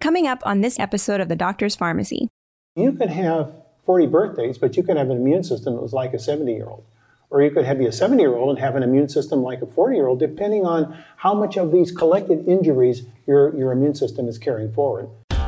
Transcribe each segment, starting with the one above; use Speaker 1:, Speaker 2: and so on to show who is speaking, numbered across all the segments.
Speaker 1: Coming up on this episode of The Doctor's Pharmacy.
Speaker 2: You could have 40 birthdays, but you could have an immune system that was like a 70-year-old. Or you could be a 70-year-old and have an immune system like a 40-year-old, depending on how much of these collected injuries your immune system is carrying forward.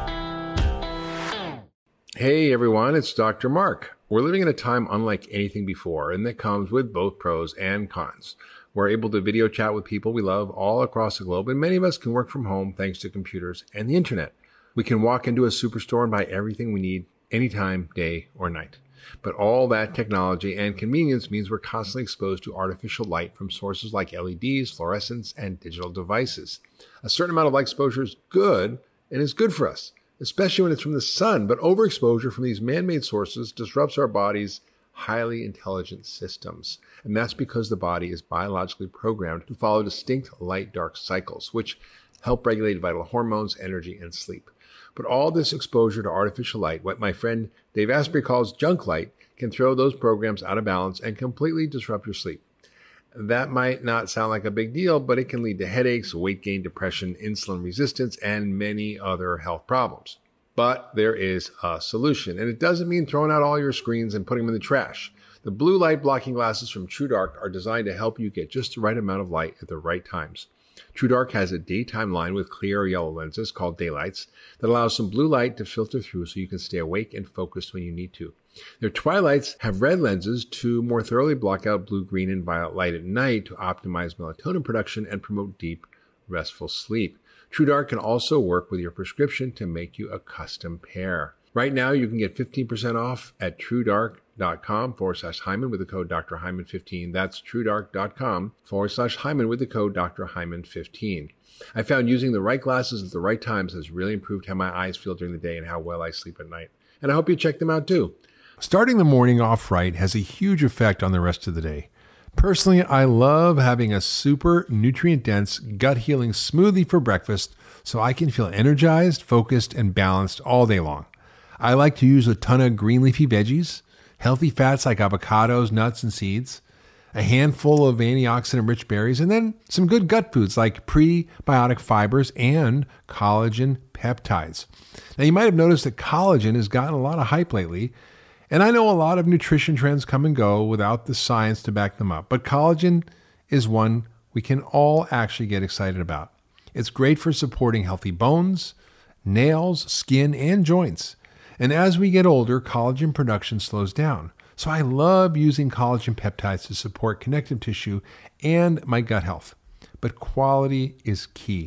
Speaker 3: Hey everyone, it's Dr. Mark. We're living in a time unlike anything before, and that comes with both pros and cons. We're able to video chat with people we love all across the globe, and many of us can work from home thanks to computers and the internet. We can walk into a superstore and buy everything we need anytime, day or night. But all that technology and convenience means we're constantly exposed to artificial light from sources like LEDs, fluorescents, and digital devices. A certain amount of light exposure is good and is good for us, especially when it's from the sun, but overexposure from these man-made sources disrupts our body's highly intelligent systems. And that's because the body is biologically programmed to follow distinct light-dark cycles, which help regulate vital hormones, energy, and sleep. But all this exposure to artificial light, what my friend Dave Asprey calls junk light, can throw those programs out of balance and completely disrupt your sleep. That might not sound like a big deal, but it can lead to headaches, weight gain, depression, insulin resistance, and many other health problems. But there is a solution, and it doesn't mean throwing out all your screens and putting them in the trash. The blue light blocking glasses from TrueDark are designed to help you get just the right amount of light at the right times. TrueDark has a daytime line with clear yellow lenses called daylights that allows some blue light to filter through so you can stay awake and focused when you need to. Their twilights have red lenses to more thoroughly block out blue, green, and violet light at night to optimize melatonin production and promote deep, restful sleep. TrueDark can also work with your prescription to make you a custom pair. Right now, you can get 15% off at TrueDark.com/Hyman with the code Dr. Hyman 15. That's TrueDark.com/Hyman with the code Dr. Hyman 15. I found using the right glasses at the right times has really improved how my eyes feel during the day and how well I sleep at night. And I hope you check them out too. Starting the morning off right has a huge effect on the rest of the day. Personally, I love having a super nutrient-dense, gut-healing smoothie for breakfast so I can feel energized, focused, and balanced all day long. I like to use a ton of green leafy veggies, healthy fats like avocados, nuts, and seeds, a handful of antioxidant-rich berries, and then some good gut foods like prebiotic fibers and collagen peptides. Now, you might have noticed that collagen has gotten a lot of hype lately, and I know a lot of nutrition trends come and go without the science to back them up, but collagen is one we can all actually get excited about. It's great for supporting healthy bones, nails, skin, and joints. And as we get older, collagen production slows down. So I love using collagen peptides to support connective tissue and my gut health. But quality is key.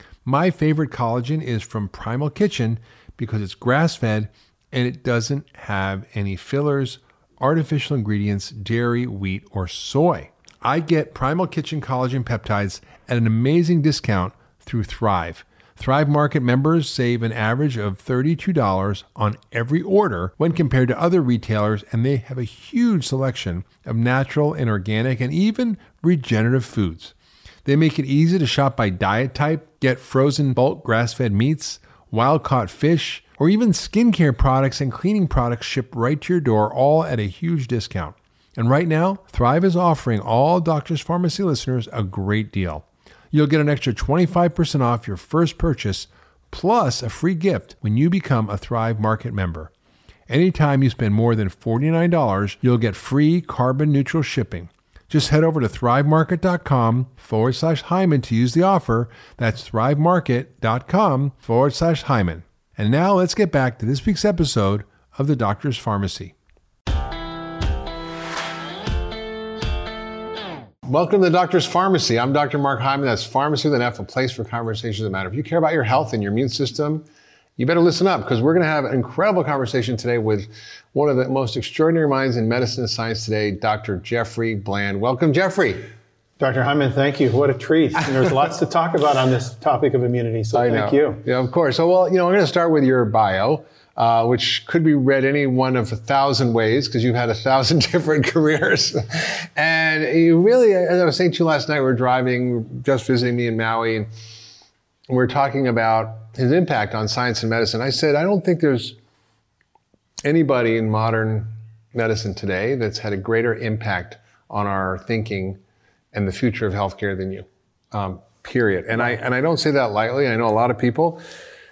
Speaker 3: My favorite collagen is from Primal Kitchen because it's grass-fed and it doesn't have any fillers, artificial ingredients, dairy, wheat, or soy. I get Primal Kitchen collagen peptides at an amazing discount through Thrive. Thrive Market members save an average of $32 on every order when compared to other retailers, and they have a huge selection of natural and organic and even regenerative foods. They make it easy to shop by diet type, get frozen bulk grass-fed meats, wild-caught fish, or even skincare products and cleaning products shipped right to your door, all at a huge discount. And right now, Thrive is offering all Doctor's Pharmacy listeners a great deal. You'll get an extra 25% off your first purchase, plus a free gift when you become a Thrive Market member. Anytime you spend more than $49, you'll get free carbon-neutral shipping. Just head over to thrivemarket.com/Hyman to use the offer. That's thrivemarket.com/Hyman. And now let's get back to this week's episode of The Doctor's Pharmacy. Welcome to The Doctor's Pharmacy. I'm Dr. Mark Hyman. That's Pharmacy with an F, a place for conversations that matter. If you care about your health and your immune system, you better listen up because we're going to have an incredible conversation today with one of the most extraordinary minds in medicine and science today, Dr. Jeffrey Bland. Welcome, Jeffrey.
Speaker 2: Dr. Hyman, thank you. What a treat. And there's lots to talk about on this topic of immunity, so thank you.
Speaker 3: Yeah, of course. So, I'm going to start with your bio, which could be read any one of 1,000 ways because you've had 1,000 different careers. And you really, as I was saying to you last night, we were driving, just visiting me in Maui, and we were talking about his impact on science and medicine. I said, I don't think there's anybody in modern medicine today that's had a greater impact on our thinking and the future of healthcare than you, period. And I don't say that lightly. I know a lot of people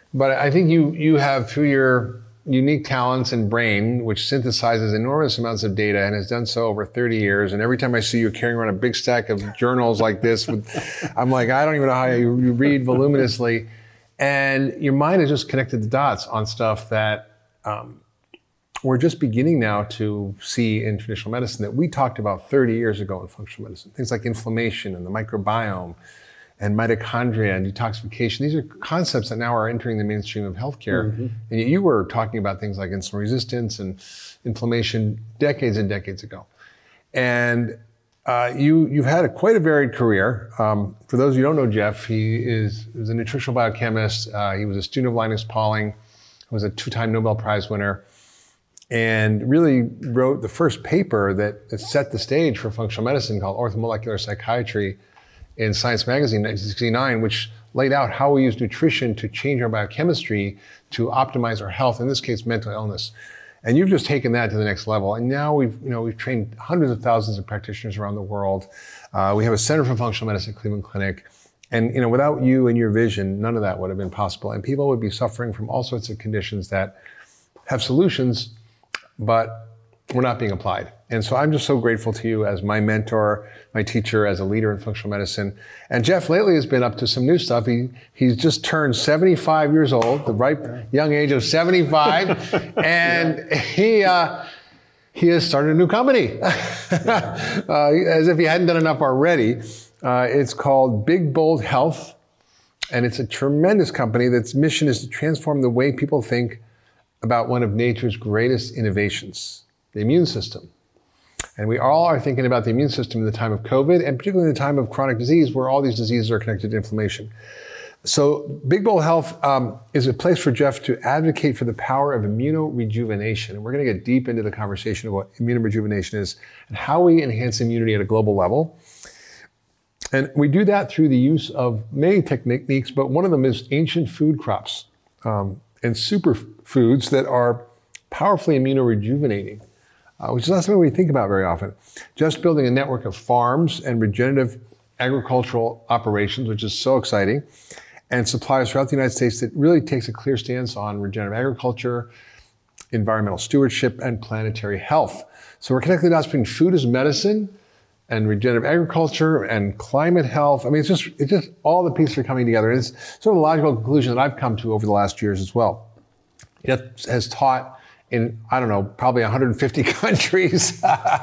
Speaker 3: But I think you have, through your unique talents and brain, which synthesizes enormous amounts of data and has done so over 30 years. And every time I see you carrying around a big stack of journals like this, I'm like, I don't even know how you read voluminously. And your mind has just connected the dots on stuff that we're just beginning now to see in traditional medicine that we talked about 30 years ago in functional medicine. Things like inflammation and the microbiome and mitochondria and detoxification. These are concepts that now are entering the mainstream of healthcare. Mm-hmm. And yet you were talking about things like insulin resistance and inflammation decades and decades ago. And you've had quite a varied career. For those who don't know Jeff, he was a nutritional biochemist. He was a student of Linus Pauling, was a 2-time Nobel Prize winner, and really wrote the first paper that set the stage for functional medicine called Orthomolecular Psychiatry in Science Magazine, 1969, which laid out how we use nutrition to change our biochemistry to optimize our health, in this case, mental illness. And you've just taken that to the next level. And now we've trained hundreds of thousands of practitioners around the world. We have a Center for Functional Medicine at Cleveland Clinic. And without you and your vision, none of that would have been possible. And people would be suffering from all sorts of conditions that have solutions, but were not being applied. And so I'm just so grateful to you as my mentor, my teacher, as a leader in functional medicine. And Jeff lately has been up to some new stuff. He's just turned 75 years old, the ripe young age of 75, and he has started a new company, as if he hadn't done enough already. It's called Big Bold Health, and it's a tremendous company that's mission is to transform the way people think about one of nature's greatest innovations, the immune system. And we all are thinking about the immune system in the time of COVID, and particularly in the time of chronic disease, where all these diseases are connected to inflammation. So Big Bold Health is a place for Jeff to advocate for the power of immunorejuvenation. And we're going to get deep into the conversation of what immunorejuvenation is and how we enhance immunity at a global level. And we do that through the use of many techniques, but one of them is ancient food crops and superfoods that are powerfully immunorejuvenating, which is not something we think about very often. Just building a network of farms and regenerative agricultural operations, which is so exciting, and suppliers throughout the United States that really takes a clear stance on regenerative agriculture, environmental stewardship, and planetary health. So we're connecting the dots between food as medicine and regenerative agriculture and climate health. I mean, it's just all the pieces are coming together. And it's sort of a logical conclusion that I've come to over the last years as well. It has taught in, I don't know, probably 150 countries,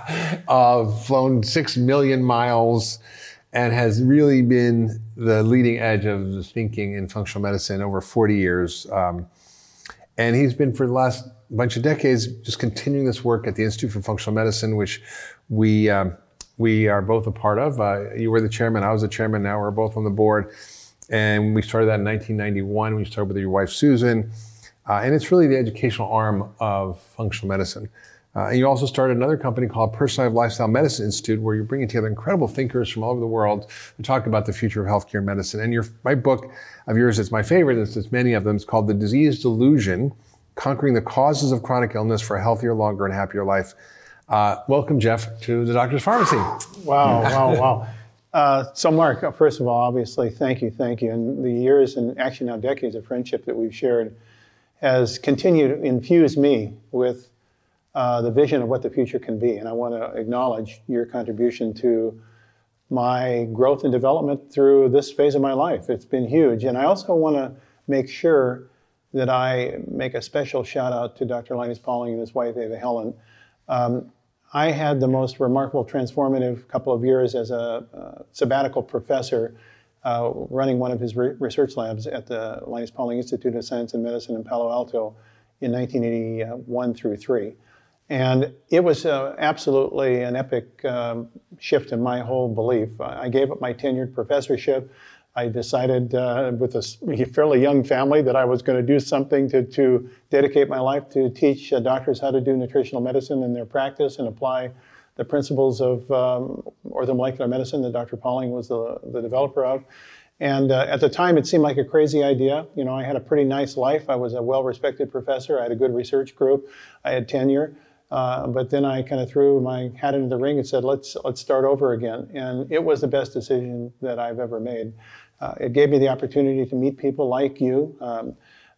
Speaker 3: flown 6 million miles, and has really been the leading edge of the thinking in functional medicine over 40 years. And he's been for the last bunch of decades just continuing this work at the Institute for Functional Medicine, which we are both a part of. You were the chairman, I was the chairman, now we're both on the board. And we started that in 1991. We started with your wife, Susan. And it's really the educational arm of functional medicine. And you also started another company called Personalized Lifestyle Medicine Institute, where you're bringing together incredible thinkers from all over the world to talk about the future of healthcare medicine. And my book of yours is my favorite. There's many of them. It's called The Disease Delusion, Conquering the Causes of Chronic Illness for a Healthier, Longer, and Happier Life. Welcome, Jeff, to the Doctor's Pharmacy.
Speaker 2: Wow. So Mark, first of all, obviously, thank you. And the years and actually now decades of friendship that we've shared has continued to infuse me with the vision of what the future can be. And I want to acknowledge your contribution to my growth and development through this phase of my life. It's been huge. And I also want to make sure that I make a special shout out to Dr. Linus Pauling and his wife, Eva Helen. I had the most remarkable, transformative couple of years as a sabbatical professor running one of his research labs at the Linus Pauling Institute of Science and Medicine in Palo Alto in 1981 through 3. And it was absolutely an epic shift in my whole belief. I gave up my tenured professorship. I decided with a fairly young family that I was going to do something to dedicate my life to teach doctors how to do nutritional medicine in their practice and apply the principles of orthomolecular medicine that Dr. Pauling was the developer of. And at the time, it seemed like a crazy idea. You know, I had a pretty nice life. I was a well-respected professor. I had a good research group. I had tenure. But then I kind of threw my hat into the ring and said, let's start over again. And it was the best decision that I've ever made. It gave me the opportunity to meet people like you,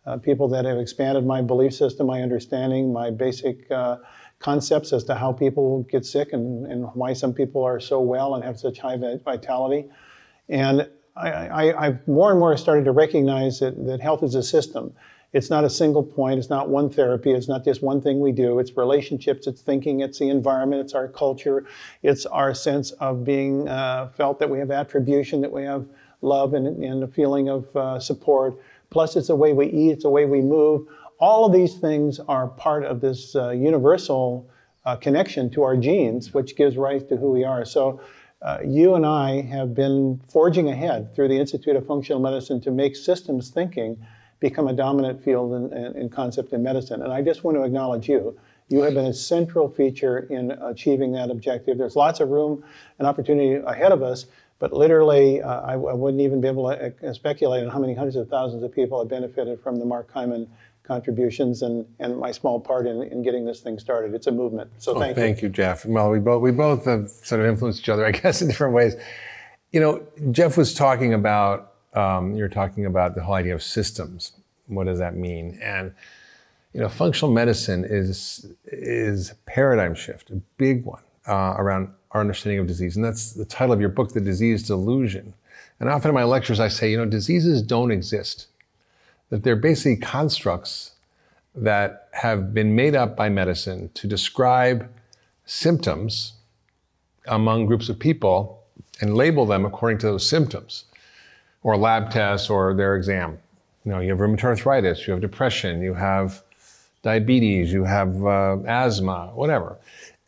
Speaker 2: people that have expanded my belief system, my understanding, my basic concepts as to how people get sick and why some people are so well and have such high vitality. And I've more and more started to recognize that health is a system. It's not a single point. It's not one therapy. It's not just one thing we do. It's relationships. It's thinking. It's the environment. It's our culture. It's our sense of being felt that we have attribution, that we have love and a feeling of support. Plus, it's the way we eat. It's the way we move. All of these things are part of this universal connection to our genes, which gives rise to who we are. So you and I have been forging ahead through the Institute of Functional Medicine to make systems thinking become a dominant field in concept in medicine. And I just want to acknowledge you. You have been a central feature in achieving that objective. There's lots of room and opportunity ahead of us, but literally I wouldn't even be able to speculate on how many hundreds of thousands of people have benefited from the Mark Hyman contributions and my small part in getting this thing started. It's a movement. So
Speaker 3: thank you, Jeff. Well, we both have sort of influenced each other, I guess, in different ways. You know, Jeff was talking about you're talking about the whole idea of systems. What does that mean? And you know, functional medicine is a paradigm shift, a big one around our understanding of disease, and that's the title of your book, The Disease Delusion. And often in my lectures, I say, you know, diseases don't exist; that they're basically constructs that have been made up by medicine to describe symptoms among groups of people and label them according to those symptoms, or lab tests, or their exam. You know, you have rheumatoid arthritis, you have depression, you have diabetes, you have asthma, whatever.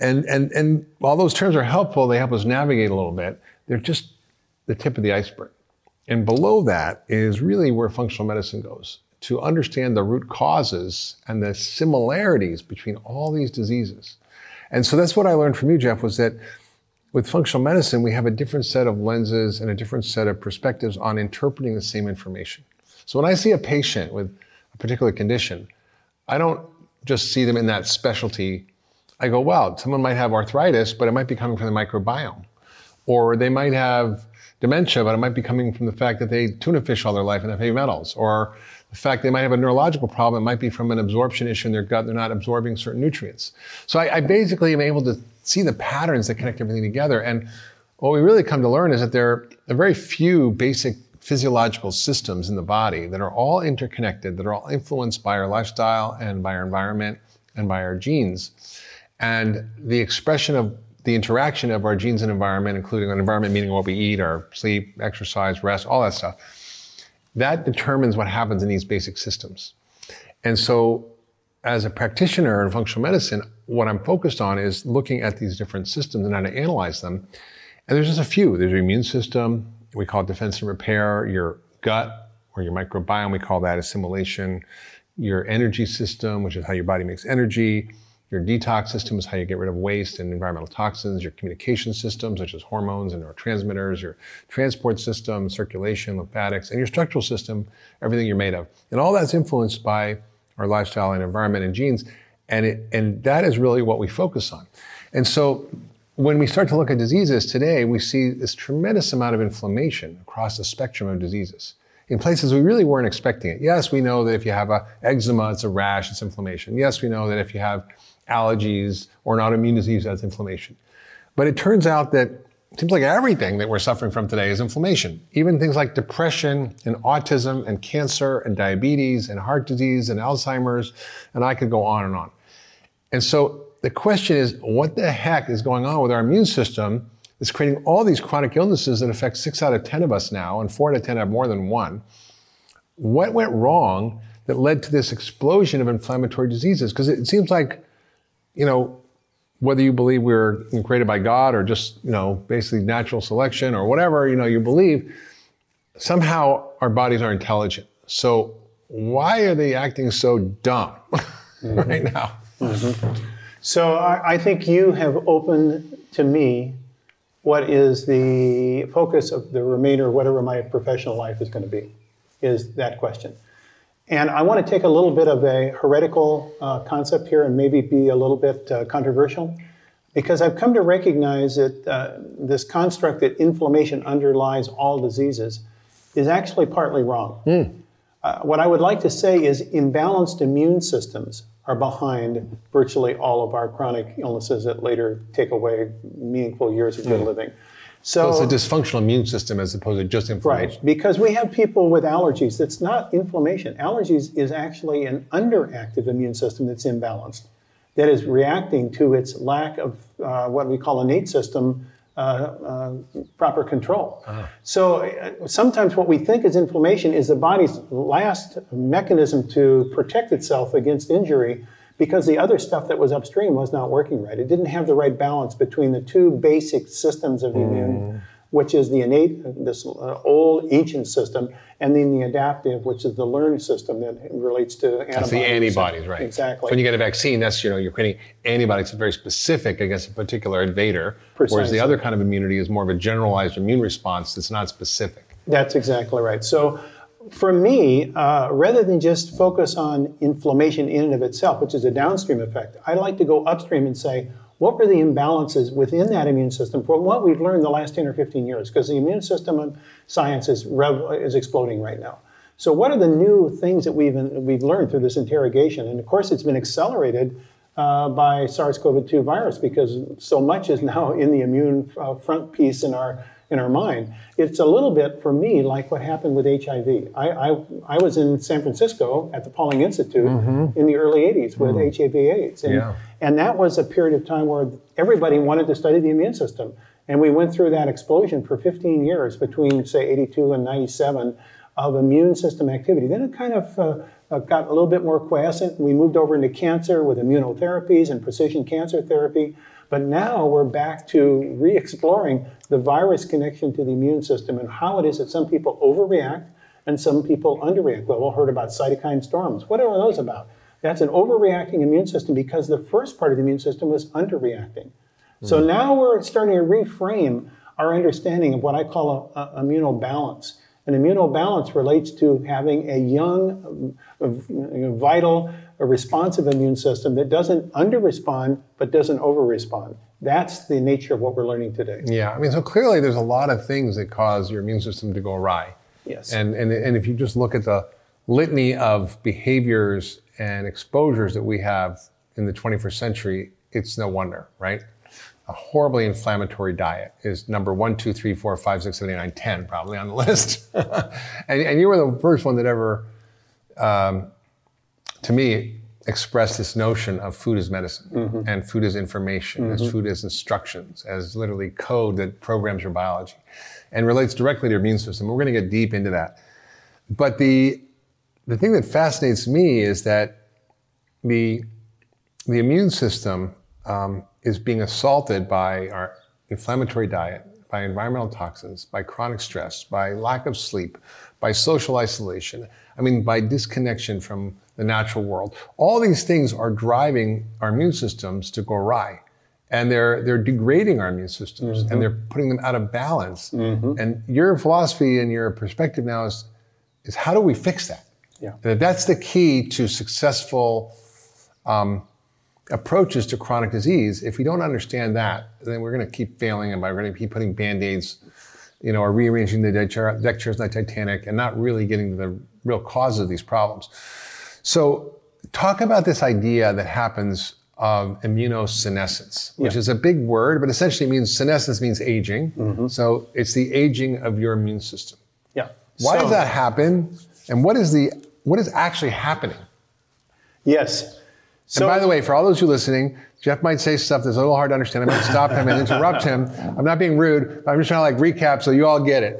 Speaker 3: And while those terms are helpful, they help us navigate a little bit, they're just the tip of the iceberg. And below that is really where functional medicine goes, to understand the root causes and the similarities between all these diseases. And so that's what I learned from you, Jeff, was that with functional medicine, we have a different set of lenses and a different set of perspectives on interpreting the same information. So when I see a patient with a particular condition, I don't just see them in that specialty. I go, well, someone might have arthritis, but it might be coming from the microbiome. Or they might have dementia, but it might be coming from the fact that they tuna fish all their life and have heavy metals. Or the fact they might have a neurological problem, it might be from an absorption issue in their gut, they're not absorbing certain nutrients. So I basically am able to see the patterns that connect everything together. And what we really come to learn is that there are very few basic physiological systems in the body that are all interconnected, that are all influenced by our lifestyle and by our environment and by our genes. And the expression of the interaction of our genes and environment, including an environment meaning what we eat, our sleep, exercise, rest, all that stuff, that determines what happens in these basic systems. And so as a practitioner in functional medicine, what I'm focused on is looking at these different systems and how to analyze them. And there's just a few. There's your immune system, we call it defense and repair, your gut or your microbiome, we call that assimilation, your energy system, which is how your body makes energy, your detox system is how you get rid of waste and environmental toxins, your communication systems, such as hormones and neurotransmitters, your transport system, circulation, lymphatics, and your structural system, everything you're made of. And all that's influenced by our lifestyle and environment and genes, and that is really what we focus on. And so when we start to look at diseases today, we see this tremendous amount of inflammation across the spectrum of diseases in places we really weren't expecting it. Yes, we know that if you have eczema, it's a rash, it's inflammation. Yes, we know that if you have allergies or an autoimmune disease, that's inflammation. But it turns out that it seems like everything that we're suffering from today is inflammation. Even things like depression and autism and cancer and diabetes and heart disease and Alzheimer's, and I could go on and on. And so the question is, what the heck is going on with our immune system that's creating all these chronic illnesses that affect 6 out of 10 of us now, and 4 out of 10 have more than one? What went wrong that led to this explosion of inflammatory diseases? Because it seems like, you know, whether you believe we were created by God or just, you know, basically natural selection or whatever, you know, you believe, somehow our bodies are intelligent. So why are they acting so dumb right now?
Speaker 2: Mm-hmm. So I think you have opened to me what is the focus of the remainder of whatever my professional life is going to be, is that question. And I want to take a little bit of a heretical concept here and maybe be a little bit controversial, because I've come to recognize that this construct that inflammation underlies all diseases is actually partly wrong. What I would like to say is imbalanced immune systems are behind virtually all of our chronic illnesses that later take away meaningful years of good living.
Speaker 3: So it's a dysfunctional immune system as opposed to just inflammation.
Speaker 2: Right, because we have people with allergies. That's not inflammation. Allergies is actually an underactive immune system that's imbalanced, that is reacting to its lack of what we call innate system proper control. So sometimes what we think is inflammation is the body's last mechanism to protect itself against injury, because the other stuff that was upstream was not working right. It didn't have the right balance between the two basic systems of the immune, which is the innate, this old ancient system, and then the adaptive, which is the learned system that relates to antibodies.
Speaker 3: That's the antibodies, right?
Speaker 2: Exactly.
Speaker 3: So when you get a vaccine, that's, you're creating antibodies that are very specific against a particular invader,
Speaker 2: Precisely.
Speaker 3: Whereas the other kind of immunity is more of a generalized immune response that's not specific.
Speaker 2: That's exactly right. So for me, rather than just focus on inflammation in and of itself, which is a downstream effect, I like to go upstream and say, what were the imbalances within that immune system from what we've learned the last 10 or 15 years? Because the immune system science is exploding right now. So what are the new things that we've learned through this interrogation? And of course, it's been accelerated by SARS-CoV-2 virus, because so much is now in the immune front piece in our mind. It's a little bit, for me, like what happened with HIV. I was in San Francisco at the Pauling Institute in the early 80s with HIV/AIDS. And that was a period of time where everybody wanted to study the immune system. And we went through that explosion for 15 years between, say, 82 and 97 of immune system activity. Then it kind of got a little bit more quiescent. We moved over into cancer with immunotherapies and precision cancer therapy. But now we're back to re-exploring the virus connection to the immune system and how it is that some people overreact and some people underreact. We've all heard about cytokine storms. What are those about? That's an overreacting immune system because the first part of the immune system was underreacting. So now we're starting to reframe our understanding of what I call a immunobalance. An immunobalance relates to having a young, vital, a responsive immune system that doesn't under-respond, but doesn't over-respond. That's the nature of what we're learning today.
Speaker 3: Yeah, I mean, so clearly there's a lot of things that cause your immune system to go awry.
Speaker 2: Yes.
Speaker 3: And if you just look at the litany of behaviors and exposures that we have in the 21st century, it's no wonder, right? A horribly inflammatory diet is number 1, 2, 3, 4, 5, 6, 7, 8, 9, 10 probably on the list. and you were the first one that ever, to me, expressed this notion of food as medicine and food as information, as food as instructions, as literally code that programs your biology and relates directly to your immune system. We're going to get deep into that. But the thing that fascinates me is that the immune system is being assaulted by our inflammatory diet, by environmental toxins, by chronic stress, by lack of sleep, by social isolation, I mean, by disconnection from the natural world. All these things are driving our immune systems to go awry. And they're degrading our immune systems and they're putting them out of balance. And your philosophy and your perspective now is how do we fix that?
Speaker 2: Yeah.
Speaker 3: And that's the key to successful approaches to chronic disease. If we don't understand that, then we're going to keep failing, and we're going to keep putting Band-Aids, or rearranging the deck chairs on the Titanic and not really getting to the real causes of these problems. So talk about this idea that happens of immunosenescence, which is a big word, but essentially means senescence means aging. So it's the aging of your immune system.
Speaker 2: Yeah.
Speaker 3: Why does that happen? And what is actually happening?
Speaker 2: Yes.
Speaker 3: So, and by the way, for all those who are listening, Jeff might say stuff that's a little hard to understand. I might stop him and interrupt him. I'm not being rude, but I'm just trying to recap so you all get it.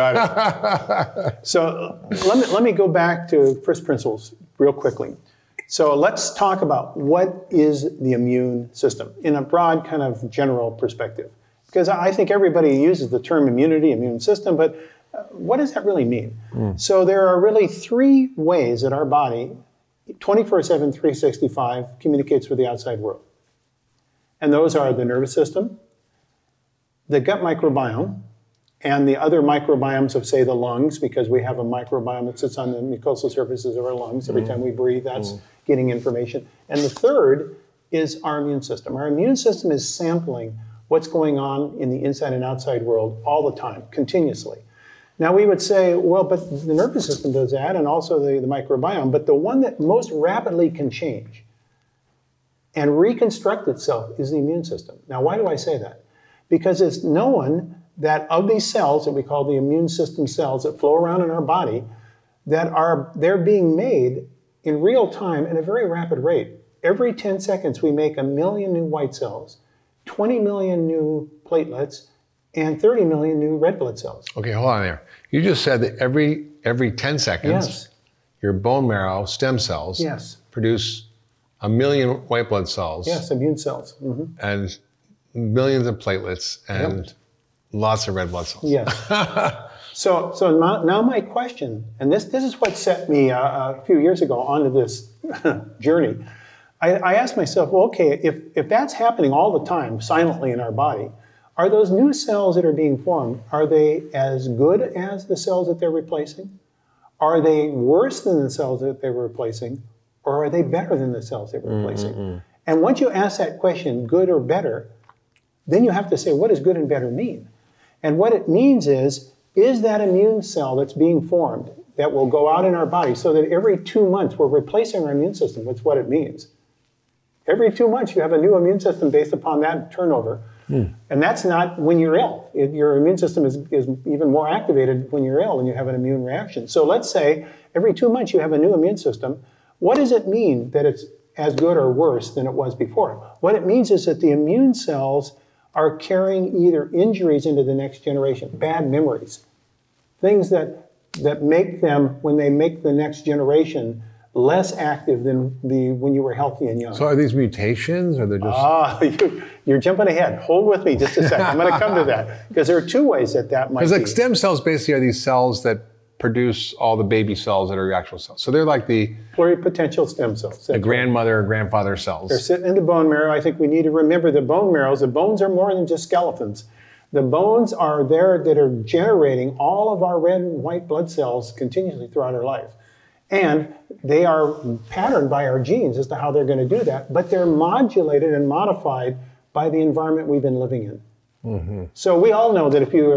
Speaker 2: Got it. So let me go back to first principles real quickly. So let's talk about what is the immune system in a broad kind of general perspective. Because I think everybody uses the term immunity, immune system, but what does that really mean? So there are really 3 ways that our body 24/7, 365 communicates with the outside world. And those are the nervous system, the gut microbiome, and the other microbiomes of, say, the lungs, because we have a microbiome that sits on the mucosal surfaces of our lungs. Every time we breathe, that's getting information. And the third is our immune system. Our immune system is sampling what's going on in the inside and outside world all the time, continuously. Now we would say, well, but the nervous system does that, and also the microbiome, but the one that most rapidly can change and reconstruct itself is the immune system. Now, why do I say that? Because it's known that of these cells that we call the immune system cells that flow around in our body, they're being made in real time at a very rapid rate. Every 10 seconds, we make 1 million new white cells, 20 million new platelets, and 30 million new red blood cells.
Speaker 3: Okay, hold on there. You just said that every 10 seconds,
Speaker 2: Yes.
Speaker 3: your bone marrow stem cells
Speaker 2: Yes.
Speaker 3: produce 1 million white blood cells.
Speaker 2: Yes, immune cells.
Speaker 3: And millions of platelets and lots of red blood cells.
Speaker 2: Yes. So now my question, and this is what set me a few years ago onto this journey. I asked myself, well, okay, if that's happening all the time silently in our body, are those new cells that are being formed, are they as good as the cells that they're replacing? Are they worse than the cells that they were replacing? Or are they better than the cells they were replacing? And once you ask that question, good or better, then you have to say, what does good and better mean? And what it means is that immune cell that's being formed that will go out in our body so that every 2 months we're replacing our immune system? That's what it means. Every 2 months you have a new immune system based upon that turnover. And that's not when you're ill. Your immune system is even more activated when you're ill and you have an immune reaction. So let's say every 2 months you have a new immune system. What does it mean that it's as good or worse than it was before? What it means is that the immune cells are carrying either injuries into the next generation, bad memories, things that make them, when they make the next generation, less active than when you were healthy and young.
Speaker 3: So are these mutations, or they're just...
Speaker 2: You're jumping ahead. Hold with me just a second. I'm going to come to that, because there are 2 ways that might be.
Speaker 3: Because like stem cells basically are these cells that produce all the baby cells that are your actual cells. So they're like the
Speaker 2: pluripotential stem cells.
Speaker 3: The grandmother or grandfather cells.
Speaker 2: They're sitting in the bone marrow. I think we need to remember the bone marrows. The bones are more than just skeletons. The bones are there that are generating all of our red and white blood cells continuously throughout our life. And they are patterned by our genes as to how they're going to do that, but they're modulated and modified by the environment we've been living in. So we all know that if you,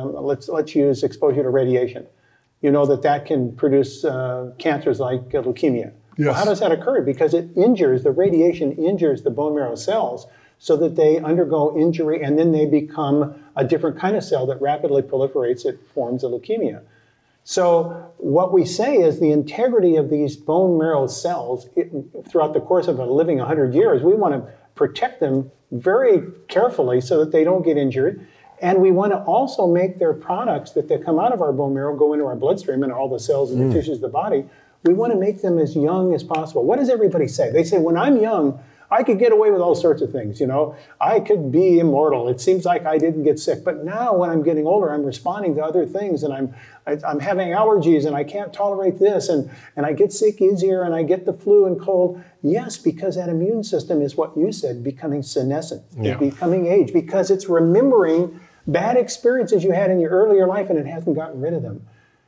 Speaker 2: let's use exposure to radiation, you know that can produce cancers like leukemia.
Speaker 3: Yes.
Speaker 2: Well, how does that occur? Because the radiation injures the bone marrow cells so that they undergo injury and then they become a different kind of cell that rapidly proliferates. It forms a leukemia. So what we say is the integrity of these bone marrow cells throughout the course of living 100 years, we want to protect them very carefully so that they don't get injured. And we want to also make their products that they come out of our bone marrow go into our bloodstream and all the cells and the tissues of the body. We want to make them as young as possible. What does everybody say? They say, when I'm young, I could get away with all sorts of things, I could be immortal. It seems like I didn't get sick. But now when I'm getting older, I'm responding to other things, and I'm having allergies, and I can't tolerate this, and I get sick easier, and I get the flu and cold. Yes, because that immune system is what you said, becoming senescent, becoming aged, because it's remembering bad experiences you had in your earlier life, and it hasn't gotten rid of them.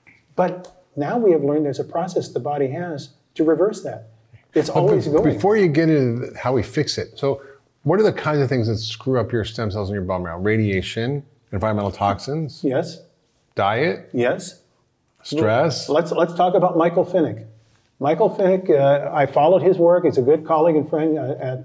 Speaker 2: But now we have learned there's a process the body has to reverse that. It's always going.
Speaker 3: Before you get into how we fix it, so what are the kinds of things that screw up your stem cells in your bone marrow? Radiation, environmental toxins?
Speaker 2: Yes.
Speaker 3: Diet?
Speaker 2: Yes.
Speaker 3: Stress?
Speaker 2: Let's talk about Michael Finnick. Michael Finnick, I followed his work. He's a good colleague and friend at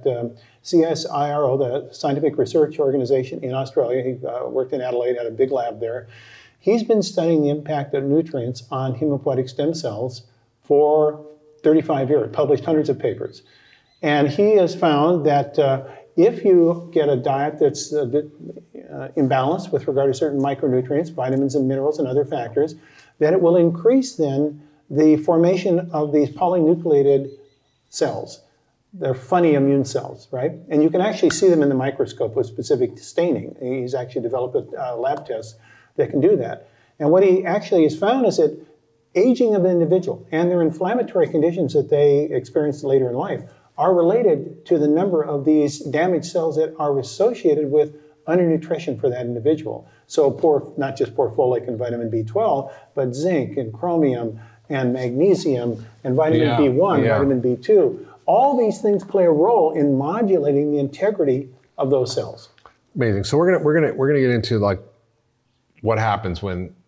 Speaker 2: CSIRO, the Scientific Research Organization in Australia. He worked in Adelaide, had a big lab there. He's been studying the impact of nutrients on hematopoietic stem cells for 35 years, published hundreds of papers. And he has found that if you get a diet that's a bit imbalanced with regard to certain micronutrients, vitamins and minerals and other factors, that it will increase then the formation of these polynucleated cells. They're funny immune cells, right? And you can actually see them in the microscope with specific staining. He's actually developed a lab test that can do that. And what he actually has found is that aging of an individual and their inflammatory conditions that they experience later in life are related to the number of these damaged cells that are associated with undernutrition for that individual. So not just poor folate and vitamin B12, but zinc and chromium and magnesium and vitamin B1, vitamin B2. All these things play a role in modulating the integrity of those cells.
Speaker 3: Amazing. So we're gonna get into like what happens when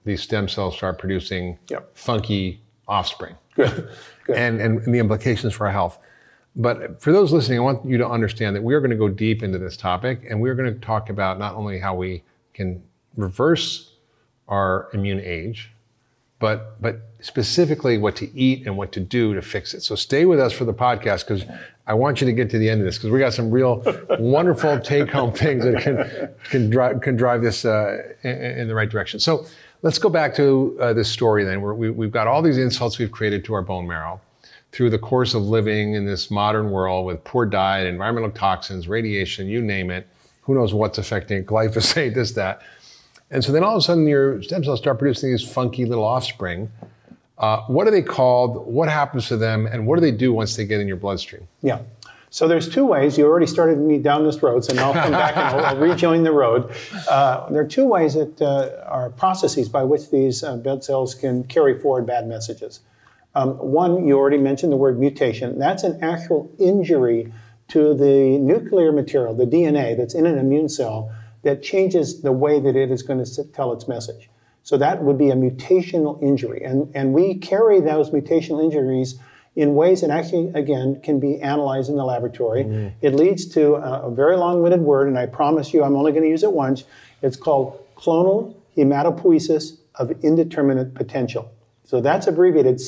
Speaker 3: these stem cells start producing funky offspring.
Speaker 2: Good.
Speaker 3: And the implications for our health. But for those listening, I want you to understand that we are going to go deep into this topic, and we're going to talk about not only how we can reverse our immune age, but specifically what to eat and what to do to fix it. So stay with us for the podcast, because I want you to get to the end of this, because we got some real wonderful take-home things that can drive this in the right direction. So let's go back to this story then, where we've got all these insults we've created to our bone marrow through the course of living in this modern world with poor diet, environmental toxins, radiation, you name it. Who knows what's affecting it, glyphosate, this, that. And so then all of a sudden your stem cells start producing these funky little offspring. What are they called? What happens to them? And what do they do once they get in your bloodstream?
Speaker 2: Yeah. So there's two ways. You already started me down this road, so now I'll come back and I'll rejoin the road. There are two ways that are processes by which these blood cells can carry forward bad messages. One, you already mentioned the word mutation. That's an actual injury to the nuclear material, the DNA that's in an immune cell, that changes the way that it is going to tell its message. So that would be a mutational injury. And we carry those mutational injuries in ways that actually, again, can be analyzed in the laboratory. Mm-hmm. It leads to a very long-winded word, and I promise you I'm only going to use it once. It's called clonal hematopoiesis of indeterminate potential. So that's abbreviated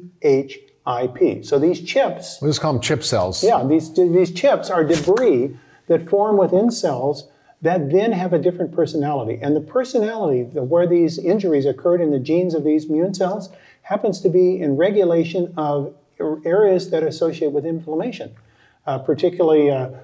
Speaker 2: CHIP. So these chips...
Speaker 3: We'll just call them chip cells.
Speaker 2: Yeah, these chips are debris that form within cells that then have a different personality. And the personality where these injuries occurred in the genes of these immune cells happens to be in regulation of areas that associate with inflammation, particularly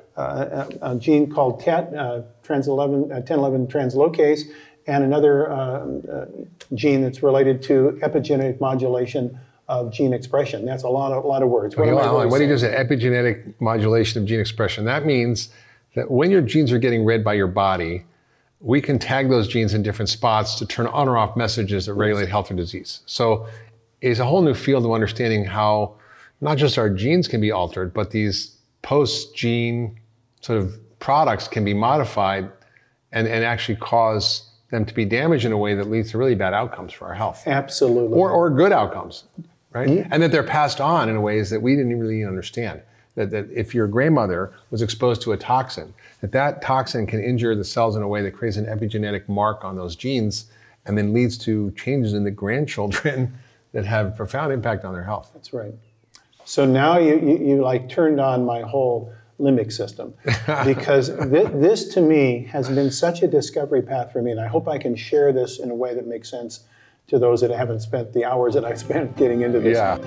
Speaker 2: a gene called TET, 1011 translocase, and another gene that's related to epigenetic modulation of gene expression. That's a lot of words.
Speaker 3: Okay, what do you do say? Epigenetic modulation of gene expression. That means that when your genes are getting read by your body, we can tag those genes in different spots to turn on or off messages that regulate health or disease. So it's a whole new field of understanding how not just our genes can be altered, but these post-gene sort of products can be modified and actually cause them to be damaged in a way that leads to really bad outcomes for our health.
Speaker 2: Absolutely.
Speaker 3: Or good outcomes, right?
Speaker 2: Mm-hmm.
Speaker 3: And that they're passed on in ways that we didn't really understand. That if your grandmother was exposed to a toxin, that toxin can injure the cells in a way that creates an epigenetic mark on those genes and then leads to changes in the grandchildren that have profound impact on their health.
Speaker 2: That's right. So now you like turned on my whole limbic system, because this to me has been such a discovery path for me, and I hope I can share this in a way that makes sense to those that haven't spent the hours that I spent getting into this.
Speaker 3: Yeah.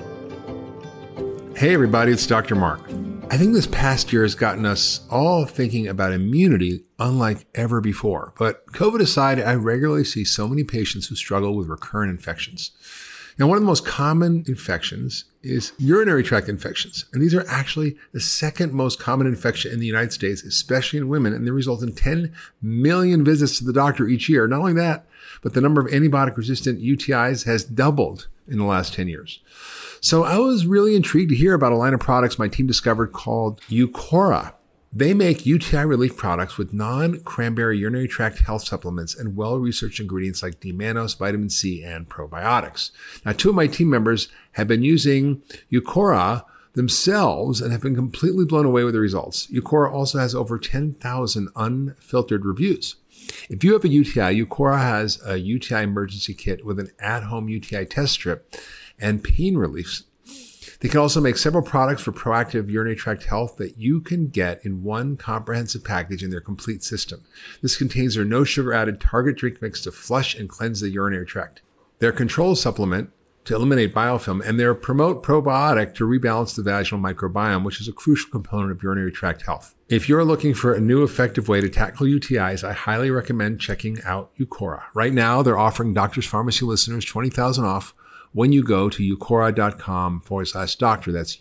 Speaker 3: Hey everybody, it's Dr. Mark. I think this past year has gotten us all thinking about immunity unlike ever before. But COVID aside, I regularly see so many patients who struggle with recurrent infections. Now, one of the most common infections is urinary tract infections. And these are actually the second most common infection in the United States, especially in women. And they result in 10 million visits to the doctor each year. Not only that, but the number of antibiotic-resistant UTIs has doubled in the last 10 years. So I was really intrigued to hear about a line of products my team discovered called Eucora. They make UTI relief products with non-cranberry urinary tract health supplements and well-researched ingredients like D-mannose, vitamin C, and probiotics. Now, two of my team members have been using Eucora themselves and have been completely blown away with the results. Eucora also has over 10,000 unfiltered reviews. If you have a UTI, Eucora has a UTI emergency kit with an at-home UTI test strip and pain relief. They can also make several products for proactive urinary tract health that you can get in one comprehensive package in their complete system. This contains their no sugar added target drink mix to flush and cleanse the urinary tract, their control supplement to eliminate biofilm, and their promote probiotic to rebalance the vaginal microbiome, which is a crucial component of urinary tract health. If you're looking for a new effective way to tackle UTIs, I highly recommend checking out Eucora. Right now, they're offering Doctors Pharmacy listeners $20,000 off when you go to eucora.com/doctor. That's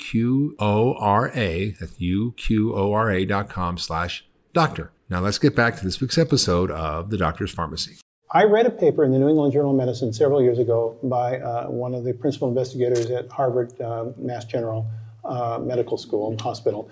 Speaker 3: UQORA. That's UQORA.com/doctor. Now let's get back to this week's episode of The Doctor's Pharmacy.
Speaker 2: I read a paper in the New England Journal of Medicine several years ago by one of the principal investigators at Harvard Mass General Medical School and Hospital.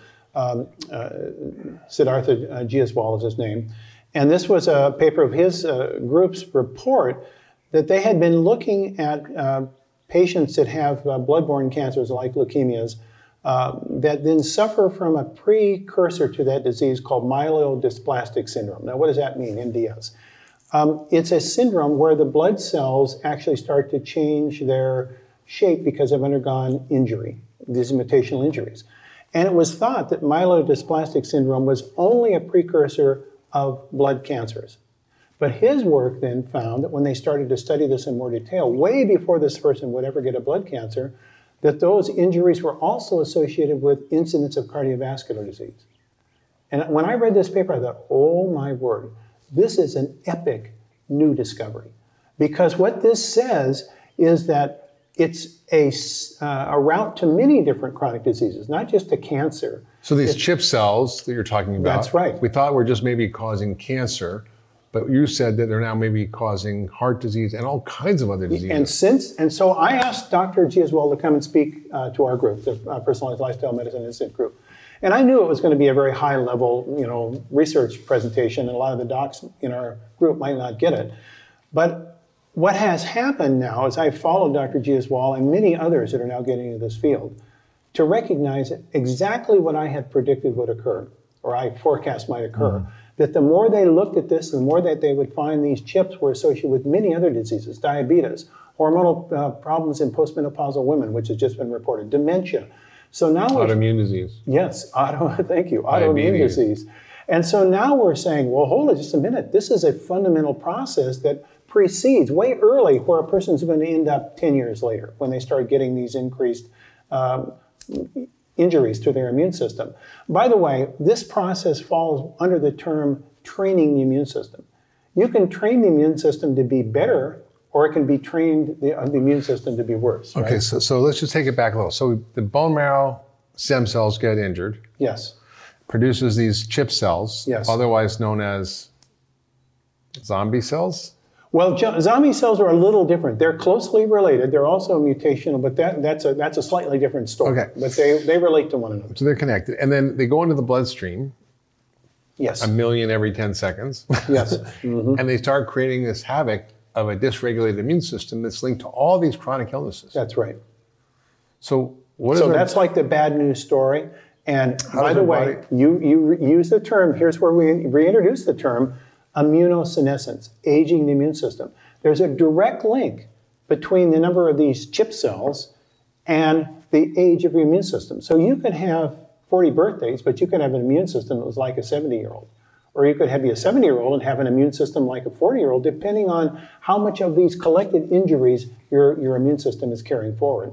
Speaker 2: Siddhartha Giaswal is his name. And this was a paper of his group's report that they had been looking at patients that have blood-borne cancers like leukemias that then suffer from a precursor to that disease called myelodysplastic syndrome. Now, what does that mean, MDS? It's a syndrome where the blood cells actually start to change their shape because they've undergone injury, these mutational injuries. And it was thought that myelodysplastic syndrome was only a precursor of blood cancers. But his work then found that when they started to study this in more detail, way before this person would ever get a blood cancer, that those injuries were also associated with incidence of cardiovascular disease. And when I read this paper, I thought, oh my word, this is an epic new discovery. Because what this says is that it's a route to many different chronic diseases, not just to cancer.
Speaker 3: So these chip cells that you're talking about,
Speaker 2: that's right.
Speaker 3: We thought were just maybe causing cancer, but you said that they're now maybe causing heart disease and all kinds of other diseases.
Speaker 2: And so I asked Dr. Giaswald to come and speak to our group, the Personalized Lifestyle Medicine Institute group. And I knew it was going to be a very high level, research presentation, and a lot of the docs in our group might not get it. But what has happened now is I've followed Dr. Giaswald and many others that are now getting into this field to recognize exactly what I had predicted would occur, or I forecast might occur. That the more they looked at this, the more that they would find these chips were associated with many other diseases, diabetes, hormonal problems in postmenopausal women, which has just been reported, dementia. So now
Speaker 3: autoimmune disease.
Speaker 2: Yes, thank you, autoimmune disease. And so now we're saying, well, hold on just a minute. This is a fundamental process that precedes way early where a person's going to end up 10 years later when they start getting these increased injuries to their immune system. By the way, this process falls under the term training the immune system. You can train the immune system to be better, or it can be trained the immune system to be worse.
Speaker 3: Okay,
Speaker 2: right?
Speaker 3: so let's just take it back a little. So the bone marrow stem cells get injured.
Speaker 2: Yes.
Speaker 3: Produces these chip cells,
Speaker 2: yes,
Speaker 3: otherwise known as zombie cells?
Speaker 2: Well, zombie cells are a little different. They're closely related. They're also mutational, but that's a slightly different story.
Speaker 3: Okay.
Speaker 2: But they relate to one another.
Speaker 3: So they're connected. And then they go into the bloodstream.
Speaker 2: Yes.
Speaker 3: 1 million every 10 seconds.
Speaker 2: Yes.
Speaker 3: Mm-hmm. And they start creating this havoc of a dysregulated immune system that's linked to all these chronic illnesses.
Speaker 2: That's right.
Speaker 3: So
Speaker 2: that's like the bad news story. And by the way, you use the term, here's where we reintroduce the term, immunosenescence, aging the immune system. There's a direct link between the number of these chip cells and the age of your immune system. So you could have 40 birthdays, but you could have an immune system that was like a 70-year-old. Or you could be a 70-year-old and have an immune system like a 40-year-old, depending on how much of these collected injuries your immune system is carrying forward.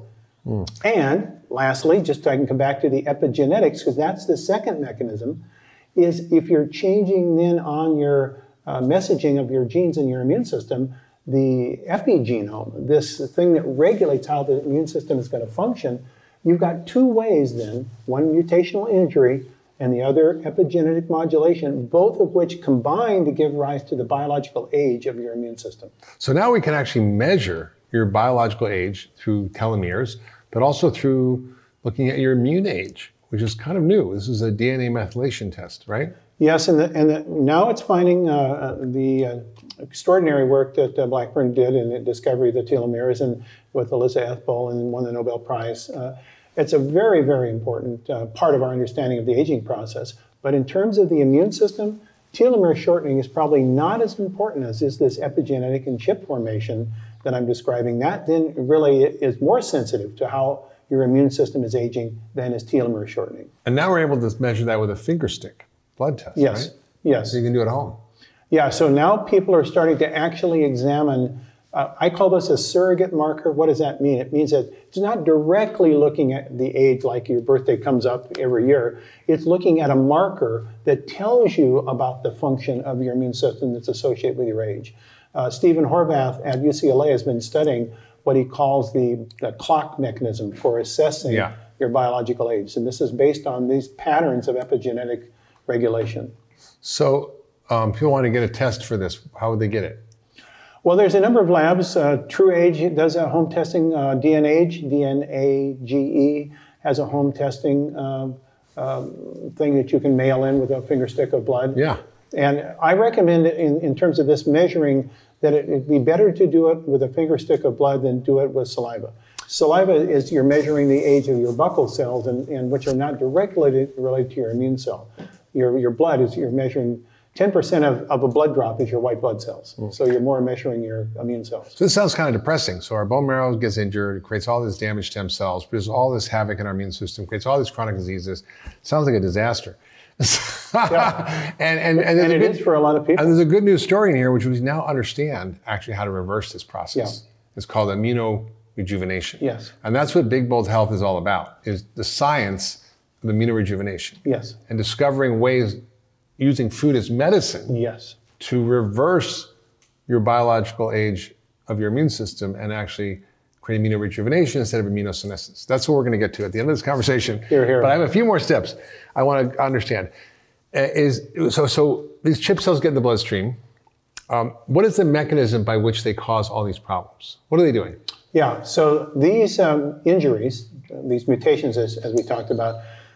Speaker 2: And lastly, just so I can come back to the epigenetics, because that's the second mechanism, is if you're changing then on your messaging of your genes in your immune system, the epigenome, this thing that regulates how the immune system is going to function, you've got two ways then, one mutational injury and the other epigenetic modulation, both of which combine to give rise to the biological age of your immune system.
Speaker 3: So now we can actually measure your biological age through telomeres, but also through looking at your immune age, which is kind of new. This is a DNA methylation test, right?
Speaker 2: Yes, and now it's finding the extraordinary work that Blackburn did in the discovery of the telomeres and with Elissa Ethbol and won the Nobel Prize. It's a very, very important part of our understanding of the aging process. But in terms of the immune system, telomere shortening is probably not as important as is this epigenetic and chip formation that I'm describing. That then really is more sensitive to how your immune system is aging than is telomere shortening.
Speaker 3: And now we're able to measure that with a finger stick blood test,
Speaker 2: yes,
Speaker 3: right?
Speaker 2: Yes.
Speaker 3: So you can do it at home.
Speaker 2: Yeah, so now people are starting to actually examine, I call this a surrogate marker. What does that mean? It means that it's not directly looking at the age like your birthday comes up every year. It's looking at a marker that tells you about the function of your immune system that's associated with your age. Stephen Horvath at UCLA has been studying what he calls the clock mechanism for assessing your biological age. And this is based on these patterns of epigenetic regulation. So
Speaker 3: people want to get a test for this. How would they get it?
Speaker 2: Well, there's a number of labs. TrueAge does a home testing. DNAge, DNAGE, has a home testing thing that you can mail in with a finger stick of blood.
Speaker 3: Yeah.
Speaker 2: And I recommend in terms of this measuring that it'd be better to do it with a finger stick of blood than do it with saliva. Saliva is you're measuring the age of your buccal cells, and which are not directly related to your immune cell. Your blood is you're measuring 10% of a blood drop is your white blood cells. So you're more measuring your immune cells.
Speaker 3: So this sounds kind of depressing. So our bone marrow gets injured, it creates all these damaged stem cells, produces all this havoc in our immune system, creates all these chronic diseases. Sounds like a disaster.
Speaker 2: Yeah.
Speaker 3: and
Speaker 2: it is for a lot of people.
Speaker 3: And there's a good news story in here, which we now understand actually how to reverse this process.
Speaker 2: Yeah.
Speaker 3: It's called immunorejuvenation.
Speaker 2: Yes.
Speaker 3: And that's what Big Bold Health is all about, is the science of immunorejuvenation.
Speaker 2: Yes.
Speaker 3: And discovering ways using food as medicine
Speaker 2: Yes.
Speaker 3: to reverse your biological age of your immune system and actually create immunorejuvenation instead of immunosenescence. That's what we're going to get to at the end of this conversation.
Speaker 2: Here, here.
Speaker 3: But I have a few more steps I want to understand. So these chip cells get in the bloodstream. What is the mechanism by which they cause all these problems? What are they doing?
Speaker 2: Yeah, so these injuries, these mutations as we talked about,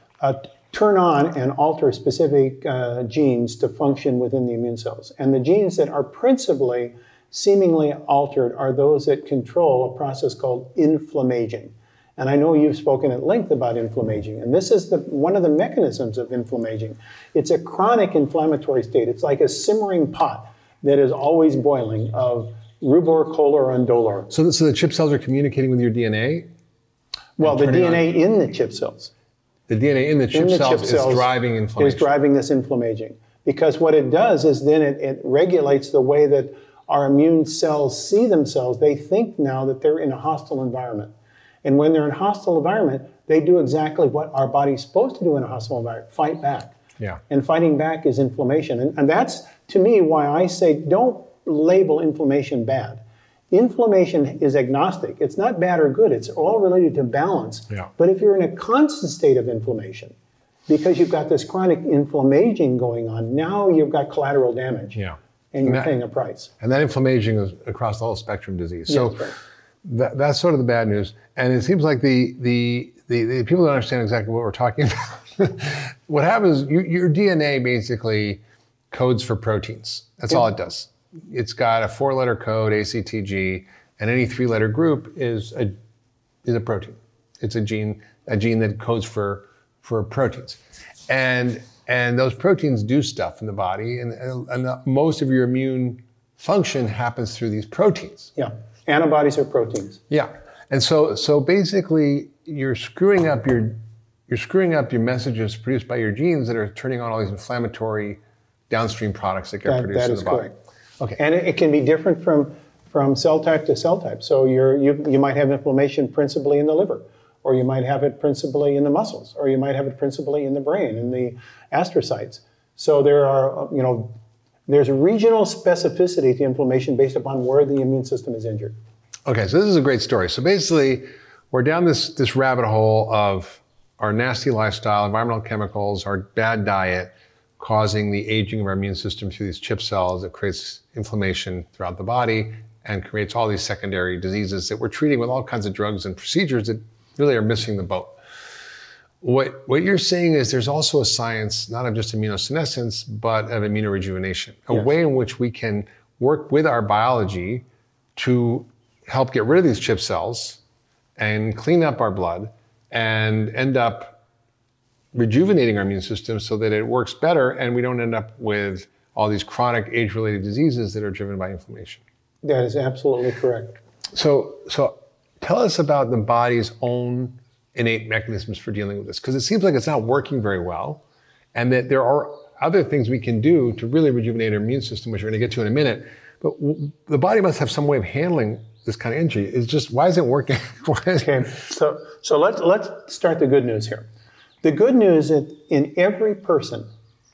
Speaker 2: turn on and alter specific genes to function within the immune cells. And the genes that are principally seemingly altered are those that control a process called inflammaging. And I know you've spoken at length about inflammaging, and this is one of the mechanisms of inflammaging. It's a chronic inflammatory state. It's like a simmering pot that is always boiling of rubor, color, and dolor.
Speaker 3: So the chip cells are communicating with your DNA?
Speaker 2: Well, the DNA in the chip cells.
Speaker 3: The DNA in the chip cells is driving inflammation.
Speaker 2: Is driving this inflammaging. Because what it does is then it regulates the way that our immune cells see themselves. They think now that they're in a hostile environment. And when they're in a hostile environment, they do exactly what our body's supposed to do in a hostile environment, fight back.
Speaker 3: Yeah.
Speaker 2: And fighting back is inflammation. And that's, to me, why I say don't label inflammation bad. Inflammation is agnostic. It's not bad or good. It's all related to balance.
Speaker 3: Yeah.
Speaker 2: But if you're in a constant state of inflammation, because you've got this chronic inflammaging going on, now you've got collateral damage.
Speaker 3: Yeah.
Speaker 2: And you're paying a price.
Speaker 3: And that inflammation is across the whole spectrum of disease. So
Speaker 2: Yes, right.
Speaker 3: that's sort of the bad news. And it seems like the people don't understand exactly what we're talking about. What happens, your DNA basically codes for proteins. That's all it does. It's got a 4-letter code, ACTG, and any 3-letter group is a protein. It's a gene that codes for proteins. And those proteins do stuff in the body, and most of your immune function happens through these proteins.
Speaker 2: Yeah. Antibodies are proteins.
Speaker 3: Yeah. And so basically you're screwing up your messages produced by your genes that are turning on all these inflammatory downstream products that get produced in the body.
Speaker 2: Correct. Okay. And it can be different from cell type to cell type. So you might have inflammation principally in the liver, or you might have it principally in the muscles, or you might have it principally in the brain, in the astrocytes. So there's a regional specificity to inflammation based upon where the immune system is injured.
Speaker 3: Okay, so this is a great story. So basically, we're down this rabbit hole of our nasty lifestyle, environmental chemicals, our bad diet, causing the aging of our immune system through these chip cells that creates inflammation throughout the body and creates all these secondary diseases that we're treating with all kinds of drugs and procedures that really are missing the boat. What you're saying is there's also a science, not of just immunosenescence, but of immunorejuvenation, a way in which we can work with our biology to help get rid of these chip cells and clean up our blood and end up rejuvenating our immune system so that it works better and we don't end up with all these chronic age-related diseases that are driven by inflammation.
Speaker 2: That is absolutely correct.
Speaker 3: So tell us about the body's own innate mechanisms for dealing with this, because it seems like it's not working very well, and that there are other things we can do to really rejuvenate our immune system, which we're going to get to in a minute. But the body must have some way of handling this kind of injury. It's just, why isn't it working?
Speaker 2: Okay, so let's start the good news here. The good news is in every person,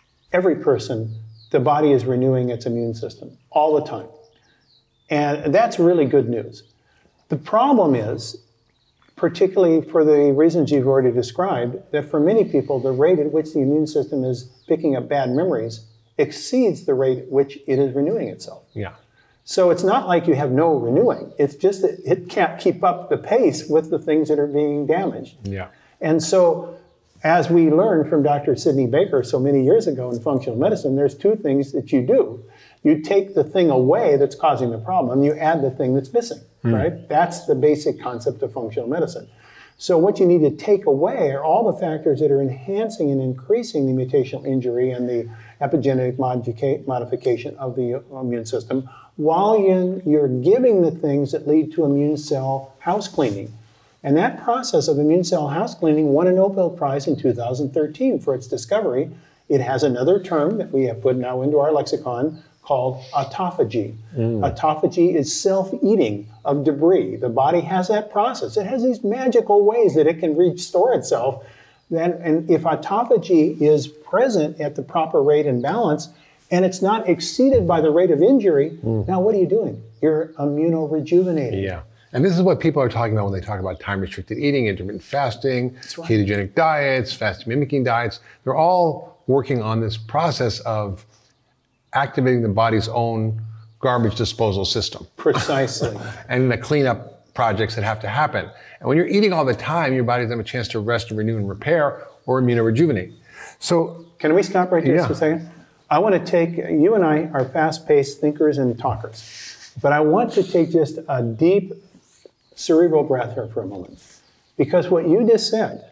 Speaker 2: the body is renewing its immune system all the time. And that's really good news. The problem is, particularly for the reasons you've already described, that for many people, the rate at which the immune system is picking up bad memories exceeds the rate at which it is renewing itself.
Speaker 3: Yeah.
Speaker 2: So it's not like you have no renewing. It's just that it can't keep up the pace with the things that are being damaged.
Speaker 3: Yeah.
Speaker 2: And so, as we learned from Dr. Sidney Baker so many years ago in functional medicine, there's two things that you do. You take the thing away that's causing the problem, you add the thing that's missing, right? That's the basic concept of functional medicine. So what you need to take away are all the factors that are enhancing and increasing the mutational injury and the epigenetic modification of the immune system, while you're giving the things that lead to immune cell house cleaning. And that process of immune cell house cleaning won a Nobel Prize in 2013 for its discovery. It has another term that we have put now into our lexicon called autophagy. Autophagy is self-eating of debris. The body has that process. It has these magical ways that it can restore itself. And if autophagy is present at the proper rate and balance, and it's not exceeded by the rate of injury, now what are you doing? You're immunorejuvenating.
Speaker 3: Yeah. And this is what people are talking about when they talk about time-restricted eating, intermittent fasting,
Speaker 2: right.
Speaker 3: ketogenic diets, fast-mimicking diets. They're all working on this process of activating the body's own garbage disposal system.
Speaker 2: Precisely.
Speaker 3: And the cleanup projects that have to happen. And when you're eating all the time, your body doesn't have a chance to rest and renew and repair or immunorejuvenate. So
Speaker 2: can we stop right there for a second? I want to take, you and I are fast-paced thinkers and talkers, but I want to take just a deep cerebral breath here for a moment. Because what you just said,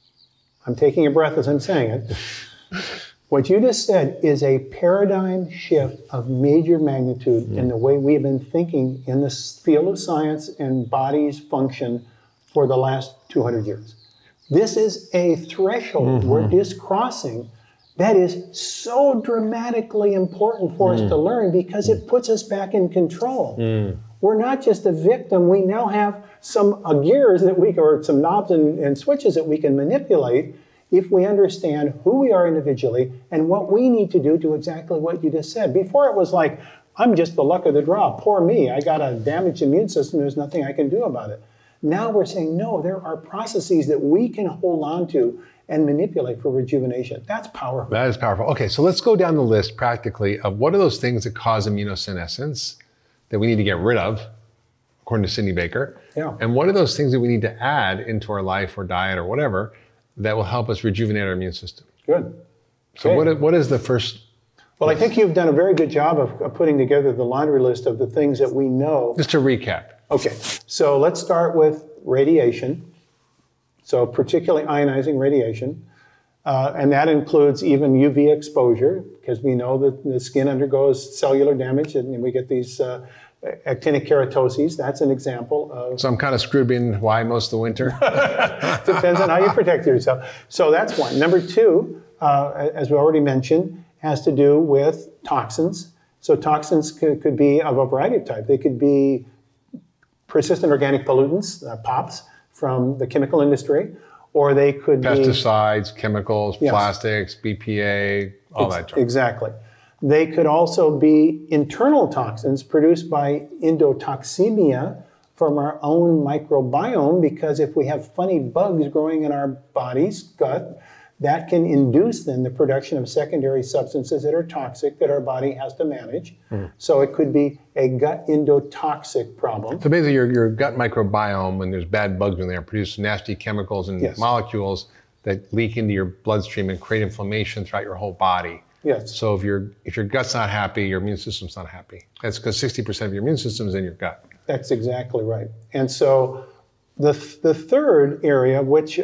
Speaker 2: I'm taking a breath as I'm saying it, what you just said is a paradigm shift of major magnitude in the way we have been thinking in this field of science and body's function for the last 200 years. This is a threshold we're just crossing that is so dramatically important for us to learn because it puts us back in control. We're not just a victim. We now have some gears that or some knobs and switches that we can manipulate if we understand who we are individually and what we need to do exactly what you just said. Before it was like, I'm just the luck of the draw. Poor me. I got a damaged immune system. There's nothing I can do about it. Now we're saying, no, there are processes that we can hold on to and manipulate for rejuvenation. That's powerful.
Speaker 3: that is powerful. Okay, so let's go down the list practically of what are those things that cause immunosenescence that we need to get rid of, according to Sidney Baker.
Speaker 2: Yeah.
Speaker 3: And what are those things that we need to add into our life or diet or whatever that will help us rejuvenate our immune system?
Speaker 2: Good.
Speaker 3: So what is the first?
Speaker 2: Well, I think you've done a very good job of putting together the laundry list of the things that we know.
Speaker 3: Just to recap.
Speaker 2: Okay, so let's start with radiation. So particularly ionizing radiation. And that includes even UV exposure, because we know that the skin undergoes cellular damage and we get these actinic keratoses. That's an example of...
Speaker 3: So I'm kind of screwed being why most of the winter.
Speaker 2: Depends on how you protect yourself. So that's one. Number two, as we already mentioned, has to do with toxins. So toxins could be of a variety of types. They could be persistent organic pollutants, POPs, from the chemical industry, or they could
Speaker 3: Pesticides, chemicals,
Speaker 2: Yes.
Speaker 3: plastics, BPA, all that junk.
Speaker 2: Exactly. They could also be internal toxins produced by endotoxemia from our own microbiome, because if we have funny bugs growing in our body's gut, that can induce then the production of secondary substances that are toxic that our body has to manage. So it could be a gut endotoxic problem.
Speaker 3: So basically your gut microbiome, when there's bad bugs in there, produce nasty chemicals and
Speaker 2: Yes.
Speaker 3: molecules that leak into your bloodstream and create inflammation throughout your whole body.
Speaker 2: Yes.
Speaker 3: So if your gut's not happy, your immune system's not happy. That's because 60% of your immune system is in your gut.
Speaker 2: That's exactly right. And so the third area, which